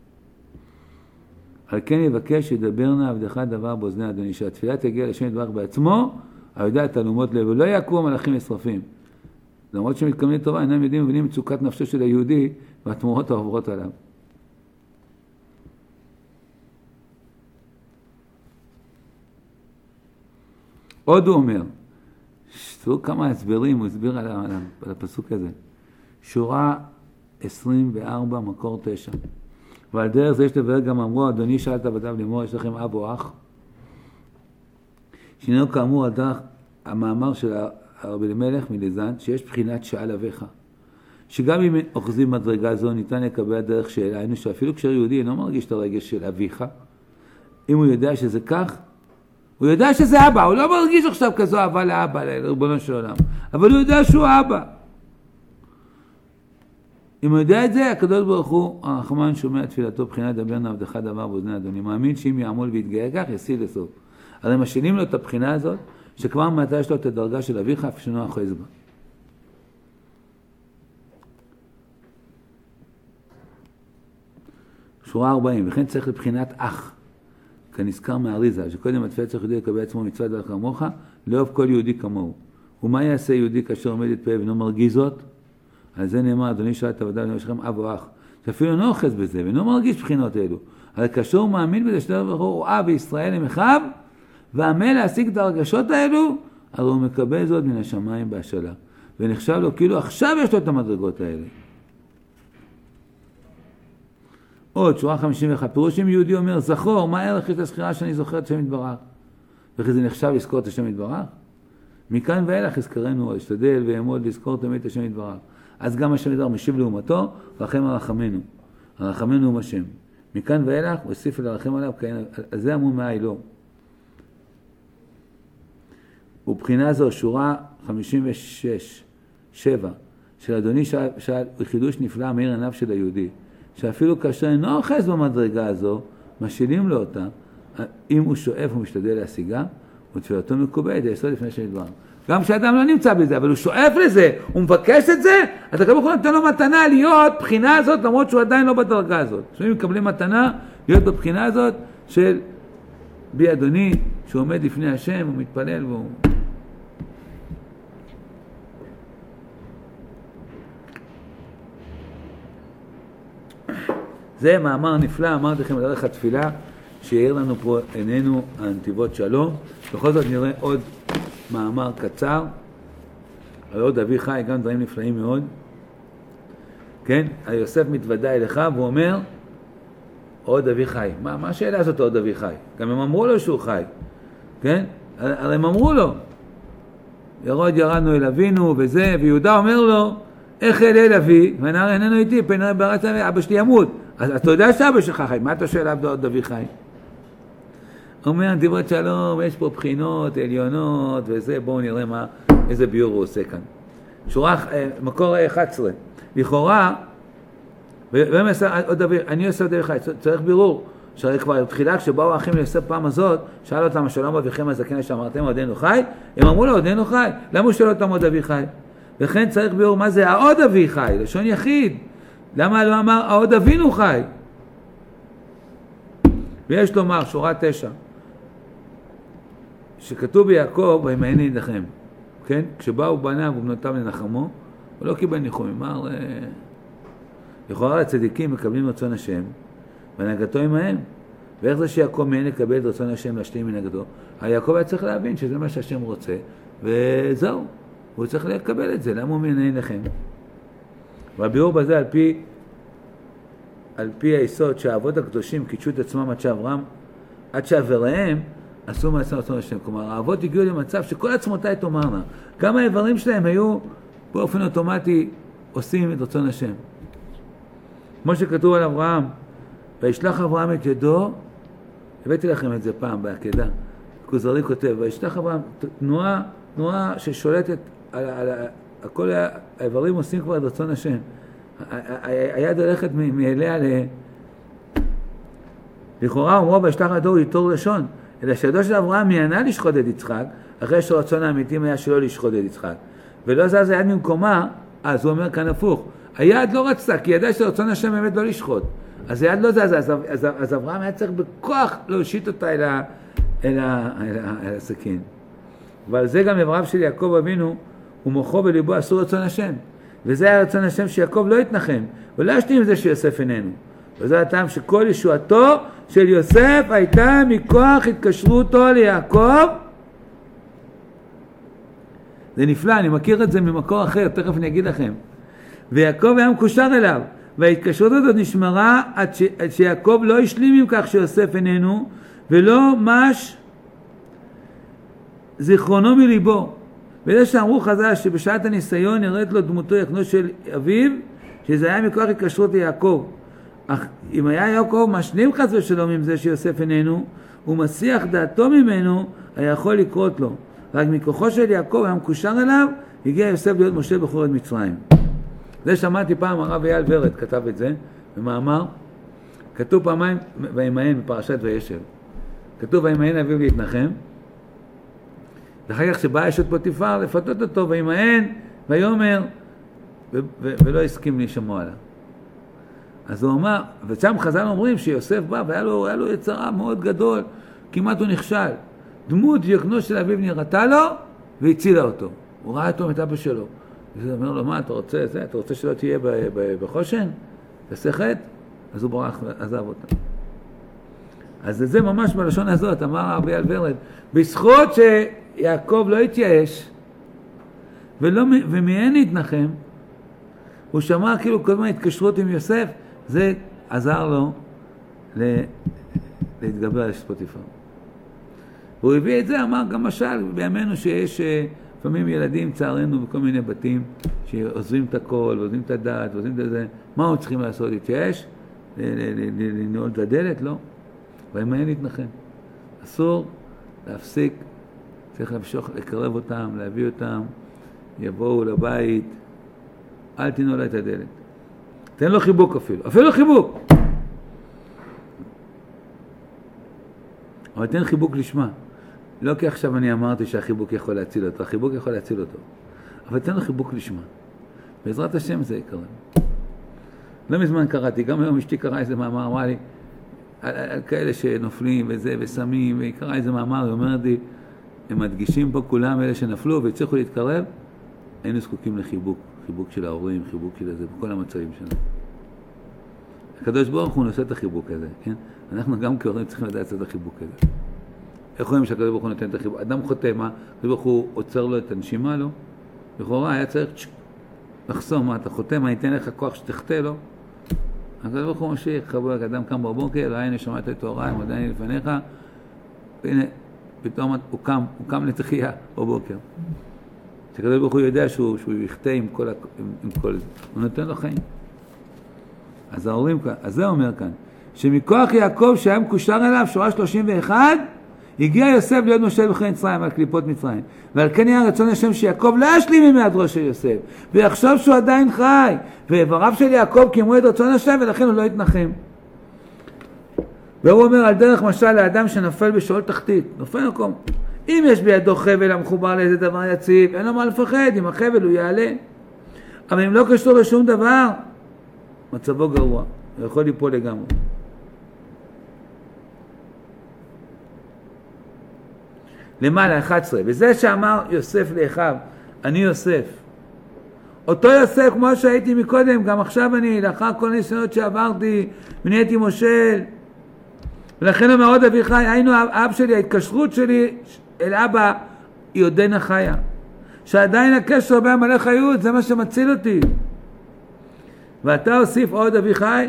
על כן יבקש שידברנה עבדך דבר באוזני אדוני, שהתפילה תגיע לשם יתברך בעצמו, על ידי התעלומות לב, ולא יעקרו מלאכים לשרפים. למרות שמתכוונים לטובה, אינם יודעים ומבינים מצוקת נפשו של היהודי והתמורות העוברות עליו. עוד הוא אומר, תראו כמה הסברים, הוא הסביר על, על, על הפסוק הזה. שורה עשרים וארבע, מקור תשע. ועל דרך זה יש לבאר גם אמרו, אדוני שאלת עבדיו לאמור, יש לכם אב או אח? שינו כאמור על דרך המאמר של הרבי אלימלך מליזן, שיש בחינת שאל אביך. שגם אם אוחזים מדרגה זו, ניתן לקבל דרך שאלה, היינו שאפילו כשיהודי אינו מרגיש את הרגש של אביך, אם הוא יודע שזה כך, הוא יודע שזה אבא, הוא לא מרגיש עכשיו כזו אהבה לאבא, לריבונו של עולם, אבל הוא יודע שהוא אבא. אם הוא יודע את זה, הקדוש ברוך הוא, הרחמן שומע תפילתו, בחינת דברנה עבדך דבר באוזני אדוני, מאמין שאם יעמול ויתגאה כך, יסיל לסוף. הרי משנים לו את הבחינה הזאת, שכבר מעתה יש לו את הדרגה של אביך, אף שאינו אחוז בה. שורה ארבעים, וכן צריך לבחינת אח, כנזכר מהאריזה, שקודם התפילה צריך יהודי לקבל עצמו מצוות דרך כמוך, לאהוב כל יהודי כמוהו. ומה יעשה יהודי כאשר עומד את פה ואינו מרגיז זאת? על זה נאמר, אדוני שאל את עבדיו, יש לכם אב או אח, שאפילו אינו אוחז בזה, ואינו מרגיש בחינות אלו. אבל כאשר הוא מאמין בזה שדבר ברוך הוא אב וישראל הם אחיו, ועמל להשיג את הרגשות האלו, הרי הוא מקבל זאת מן השמיים בהשאלה. ונחשב לו כאילו עכשיו יש לו את המדרגות האלה. עוד, שורה חמישים ואחת, פירוש אם יהודי אומר, זכור, מה ערך את הסחירה שאני זוכר את השם יתברך? וכי זה נחשב לזכור את השם יתברך? מכאן ואילך יזכרנו, אשתדל ויעמוד לזכור תמיד את השם יתברך. אז גם השם יתברך משיב לאומתו, רחם על רחמנו. הרחמנו הוא השם. מכאן ואילך, הוא הוסיף לרחם עליו, על זה אמרו מאי לא. ובחינה זו, שורה חמישים ושש, שבע, של אדוני שאל, חידוש נפלא מאיר עיניו של היהודי, שאפילו כאשר אינו אוחז במדרגה הזו, משילים לו אותה, אם הוא שואף ומשתדל להשיגה, ותפילתו מקובלת, היסוד לפני שנדבר. גם כשאדם לא נמצא בזה, אבל הוא שואף לזה, הוא מבקש את זה, אז הקדוש ברוך הוא נותן לו מתנה להיות בחינה הזאת, למרות שהוא עדיין לא בדרגה הזאת. כשאנחנו מקבלים מתנה, להיות בבחינה הזאת של בי אדוני, שהוא עומד לפני השם, הוא מתפלל והוא... זה מאמר נפלא, אמרתי לכם על ערך התפילה, שיעיר לנו פה עינינו הנתיבות שלום. בכל זאת נראה עוד מאמר קצר, על עוד אבי חי, גם דברים נפלאים מאוד. כן, היוסף מתוודע אליך והוא אומר, עוד אבי חי. מה, מה השאלה הזאת עוד אבי חי? גם הם אמרו לו שהוא חי. כן? הרי הם אמרו לו, ירוד ירדנו אל אבינו וזה, ויהודה אומר לו, איך אל אל אבי, ונראה איננו איתי, פן נראה בארץ אבא שלי ימות. אז אתה יודע שאבא שלך חי, מה אתה שואל עבדו עוד אבי חי? אומר, דברת שלום, יש פה בחינות עליונות וזה, בואו נראה מה, איזה ביור הוא עושה כאן. שורה, מקור אחת עשרה. לכאורה, אני עושה עוד אבי חי, צריך בירור, שהרי כבר תחילה כשבאו האחים ליוסף פעם הזאת, שאל אותם, השלום אביכם הזקן שאמרתם עודנו חי? הם אמרו לו, עודנו חי. למה הוא שואל אותם עוד אבי חי? וכן צריך בירור מה זה העוד אבי חי, לשון יחיד. למה לא אמר העוד אבינו חי? ויש לומר, שורה תשע, שכתוב ביעקב, וימאן ינחם. כן? כשבאו בניו ובנותיו לנחמו, הוא לא קיבל ניחום, אמר, לכאורה הצדיקים מקבלים רצון השם, והנהגתו עמהם. ואיך זה שיעקב מאין לקבל את רצון השם להשלים מנהגתו? היעקב היה צריך להבין שזה מה שהשם רוצה, וזהו. הוא צריך לקבל את זה, למה הוא מעניין לכם? והביאור בזה על פי, על פי היסוד שהאבות הקדושים קידשו את עצמם עד שאברהם, עד שאבריהם עשו מעצמם רצון השם. כלומר, האבות הגיעו למצב שכל עצמותיי תאמרנה. גם האיברים שלהם היו באופן אוטומטי עושים את רצון השם. כמו שכתוב על אברהם, וישלח אברהם את ידו, הבאתי לכם את זה פעם בעקדה, כוזרי כותב, וישלח אברהם, תנועה, תנועה ששולטת על, על, על, על כל האיברים עושים כבר את רצון השם. היד הולכת מאליה ל... לכאורה אומרו וישלח ידו יתור לשון, אלא שידו של אברהם מיענה לשחוט את יצחק, אחרי שרצון האמיתים היה שלא לשחוט את יצחק. ולא זז היד ממקומה, אז הוא אומר כאן הפוך. היד לא רצתה, כי ידעה שרצון השם באמת לא לשחוט. אז היד לא זזה, אז, אז, אז, אז אברהם היה צריך בכוח להושיט אותה אל, ה, אל, ה, אל, ה, אל הסכין. ועל זה גם אברהם של יעקב אבינו, ומוחו בליבו אסור רצון השם. וזה היה רצון השם שיעקב לא יתנחם, ולא ישלים עם זה שיוסף איננו. וזה הטעם שכל ישועתו של יוסף הייתה מכוח התקשרותו ליעקב. זה נפלא, אני מכיר את זה ממקור אחר, תכף אני אגיד לכם. ויעקב היה מקושר אליו, וההתקשרות הזאת נשמרה עד, ש... עד שיעקב לא השלים עם כך שיוסף איננו, ולא מש זיכרונו מליבו. וזה שאמרו חז"ל שבשעת הניסיון ירד לו דמותו יקנו של אביו, שזה היה מכוח התקשרות ליעקב. אך אם היה יעקב משלים חס ושלום עם זה שיוסף איננו, הוא מסיח דעתו ממנו, היה יכול לקרות לו. רק מכוחו של יעקב היה מקושר אליו, הגיע יוסף להיות משה בחורת מצרים. זה שמעתי פעם, הרב אייל ורד כתב את זה במאמר, כתוב פעמיים וימהן בפרשת וישב. כתוב וימהן אביו להתנחם, ואחר כך שבא אשת פוטיפר לפתות אותו וימהן ויאמר, ו- ו- ולא הסכים להישמוע עליו. אז הוא אמר, ושם חז"ל אומרים שיוסף בא והיה לו, היה לו יצרה מאוד גדול, כמעט הוא נכשל. דמות יקנו של אביו נראתה לו והצילה אותו. הוא ראה אותו את אבא שלו. הוא אומר לו, מה אתה רוצה? זה, אתה רוצה שלא תהיה ב- ב- בחושן? תעשה חטא? אז הוא ברח, עזב אותה. אז זה ממש בלשון הזאת, אמר הרב אייל ורד, בזכות שיעקב לא התייאש, ולא, ומהן התנחם, הוא שמע כאילו כל מיני התקשרות עם יוסף, זה עזר לו לה, להתגבר על אשת פוטיפר. הוא הביא את זה, אמר גם משל בימינו שיש לפעמים ילדים צערנו בכל מיני בתים שעוזבים את הכל, ועוזבים את הדעת, ועוזבים את זה, מה הם צריכים לעשות? להתייאש? לנעול את הדלת? לא. וימהן להתנחם. אסור להפסיק, צריך להמשוך, לקרב אותם, להביא אותם, יבואו לבית, אל תנעול את הדלת. תן לו חיבוק אפילו, אפילו חיבוק. אבל תן חיבוק לשמה. לא כי עכשיו אני אמרתי שהחיבוק יכול להציל אותו, החיבוק יכול להציל אותו. אבל תן לו חיבוק לשמה. בעזרת השם זה יקרה. לא מזמן קראתי, גם היום אשתי קראה איזה מאמר, אמרה לי, על, על כאלה שנופלים וזה ושמים, והיא קראה איזה מאמר, היא אומרת לי, הם מדגישים פה כולם אלה שנפלו והצליחו להתקרב, היינו זקוקים לחיבוק, חיבוק של ההורים, חיבוק של זה, בכל המצבים שלנו. הקדוש ברוך הוא נושא את החיבוק הזה, כן? אנחנו גם כהורים צריכים לדעת את החיבוק הזה. איך רואים שהקדוש ברוך הוא נותן את החיבוק? אדם חותם, מה? הקדוש ברוך הוא עוצר לו את הנשימה לו, לכאורה היה צריך לחסום, מה אתה חותם, אני אתן לך כוח שתחטא לו. הקדוש ברוך הוא ממשיך, חבוק, אדם קם בבוקר, הנה שמעת את תורה, עדיין לפניך, והנה, פתאום הוא קם, הוא קם לתחייה בבוקר. שהקדוש ברוך הוא יודע שהוא, שהוא יחטא עם כל, עם, עם כל זה. הוא נותן לו חיים. אז ההורים כאן, אז זה אומר כאן, שמכוח יעקב שהיה מקושר אליו, שורה שלושים ואחת, הגיע יוסף להיות משה בחורת מצרים על קליפות מצרים. ועל כן היה רצון השם שיעקב לא ישלים עם היעדרו של יוסף, ויחשוב שהוא עדיין חי. ואיבריו של יעקב קיימו את רצון השם, ולכן הוא לא יתנחם. והוא אומר על דרך משל לאדם שנפל בשאול תחתית, נופל מקום. אם יש בידו חבל המחובר לאיזה דבר יציב, אין לו מה לפחד, אם החבל הוא יעלה. אבל אם לא קשור לשום דבר, מצבו גרוע, הוא יכול ליפול לגמרי. למעלה, אחת עשרה, וזה שאמר יוסף לאחיו, אני יוסף. אותו יוסף, כמו שהייתי מקודם, גם עכשיו אני, לאחר כל הניסיונות שעברתי, ונהייתי מושל. ולכן אומר עוד אביחי, היינו אב שלי, ההתקשרות שלי אל אבא היא עודנה חיה. שעדיין הקשר בין מלא חיות, זה מה שמציל אותי. ואתה הוסיף עוד אביחי,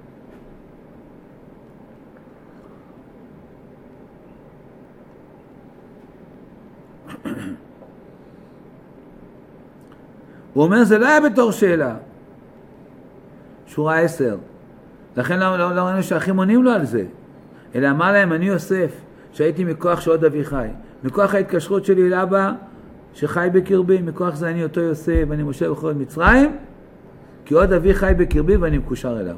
הוא אומר, זה לא היה בתור שאלה. שורה עשר. לכן לא, לא, לא ראינו שהאחים עונים לו על זה. אלא אמר להם, אני יוסף, שהייתי מכוח שעוד אבי חי. מכוח ההתקשרות שלי אל אבא, שחי בקרבי, מכוח זה אני אותו יוסף, ואני משה בחורת מצרים, כי עוד אבי חי בקרבי ואני מקושר אליו.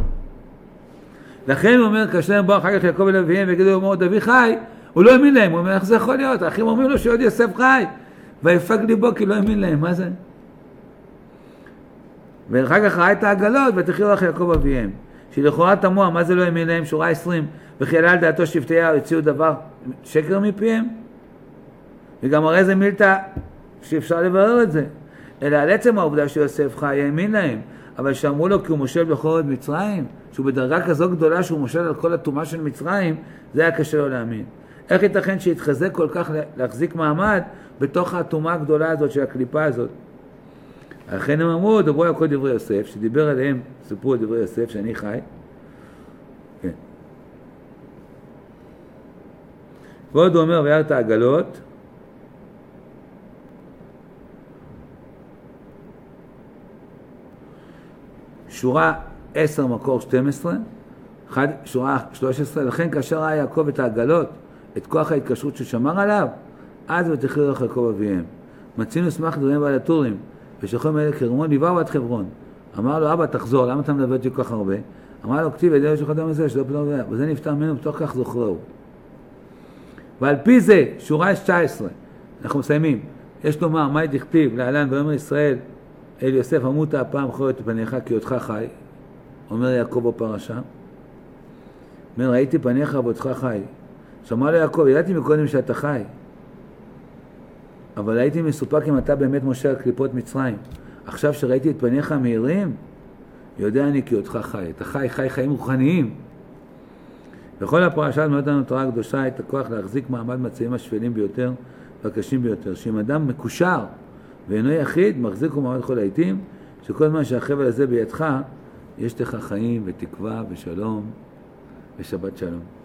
לכן הוא אומר, כאשר הם באו אחר כך יעקב אל אביהם, ויגידו, הוא אומר, עוד אבי חי, הוא לא האמין להם. הוא אומר, איך זה יכול להיות? האחים אומרים לו שעוד יוסף חי. ויפק ליבו כי לא האמין להם. מה זה? ואחר כך ראה את העגלות, ותחיו לך יעקב אביהם. שלכאורה תמוה, מה זה לא האמין להם? שורה עשרים, וכי עלה על דעתו שבטיה הציעו דבר שקר מפיהם? וגם הרי זה מילתא שאפשר לברר את זה. אלא על עצם העובדה שיוסף חי האמין להם, אבל שאמרו לו כי הוא מושל בכל את מצרים, שהוא בדרגה כזו גדולה שהוא מושל על כל התאומה של מצרים, זה היה קשה לו להאמין. איך ייתכן שיתחזק כל כך להחזיק מעמד בתוך התאומה הגדולה הזאת של הקליפה הזאת? לכן הם אמרו, דברו יעקב דברי יוסף, שדיבר עליהם, סיפרו את דברי יוסף שאני חי. כן. ועוד הוא אומר, וירא את העגלות, שורה עשר מקור שתים עשרה, שורה שלוש עשרה, לכן כאשר ראה יעקב את העגלות, את כוח ההתקשרות ששמר עליו, אז ותחיו לך יעקב אביהם. מצינו סמך דברים ועל הטורים, ושלחו אלה כרמון, ליבאו עד חברון. אמר לו, אבא תחזור, למה אתה מדבר אותי כל כך הרבה? אמר לו, כתיב, ידעו שלך אדם הזה, שלא פתאום ראה, וזה נפטר ממנו, בתוך כך זוכרו. ועל פי זה, שורה תשע עשרה, אנחנו מסיימים, יש לומר, מה תכתיב להלן ואומר ישראל, אל יוסף אמות הפעם חורת פניך כי אותך חי, אומר יעקב בפרשה, אומר, ראיתי פניך ואותך חי. שאמר לו יעקב, ידעתי מקודם שאתה חי, אבל הייתי מסופק אם אתה באמת משה על קליפות מצרים. עכשיו שראיתי את פניך המהירים, יודע אני כי אותך חי. אתה חי, חי חיים רוחניים. בכל הפרשה מלמדת לנו תורה הקדושה את הכוח להחזיק מעמד מצבים השפלים ביותר והקשים ביותר. שאם אדם מקושר ואינו יחיד, מחזיק ומעמד כל העיתים, שכל זמן שהחבל הזה בידך, יש לך חיים ותקווה ושלום ושבת שלום.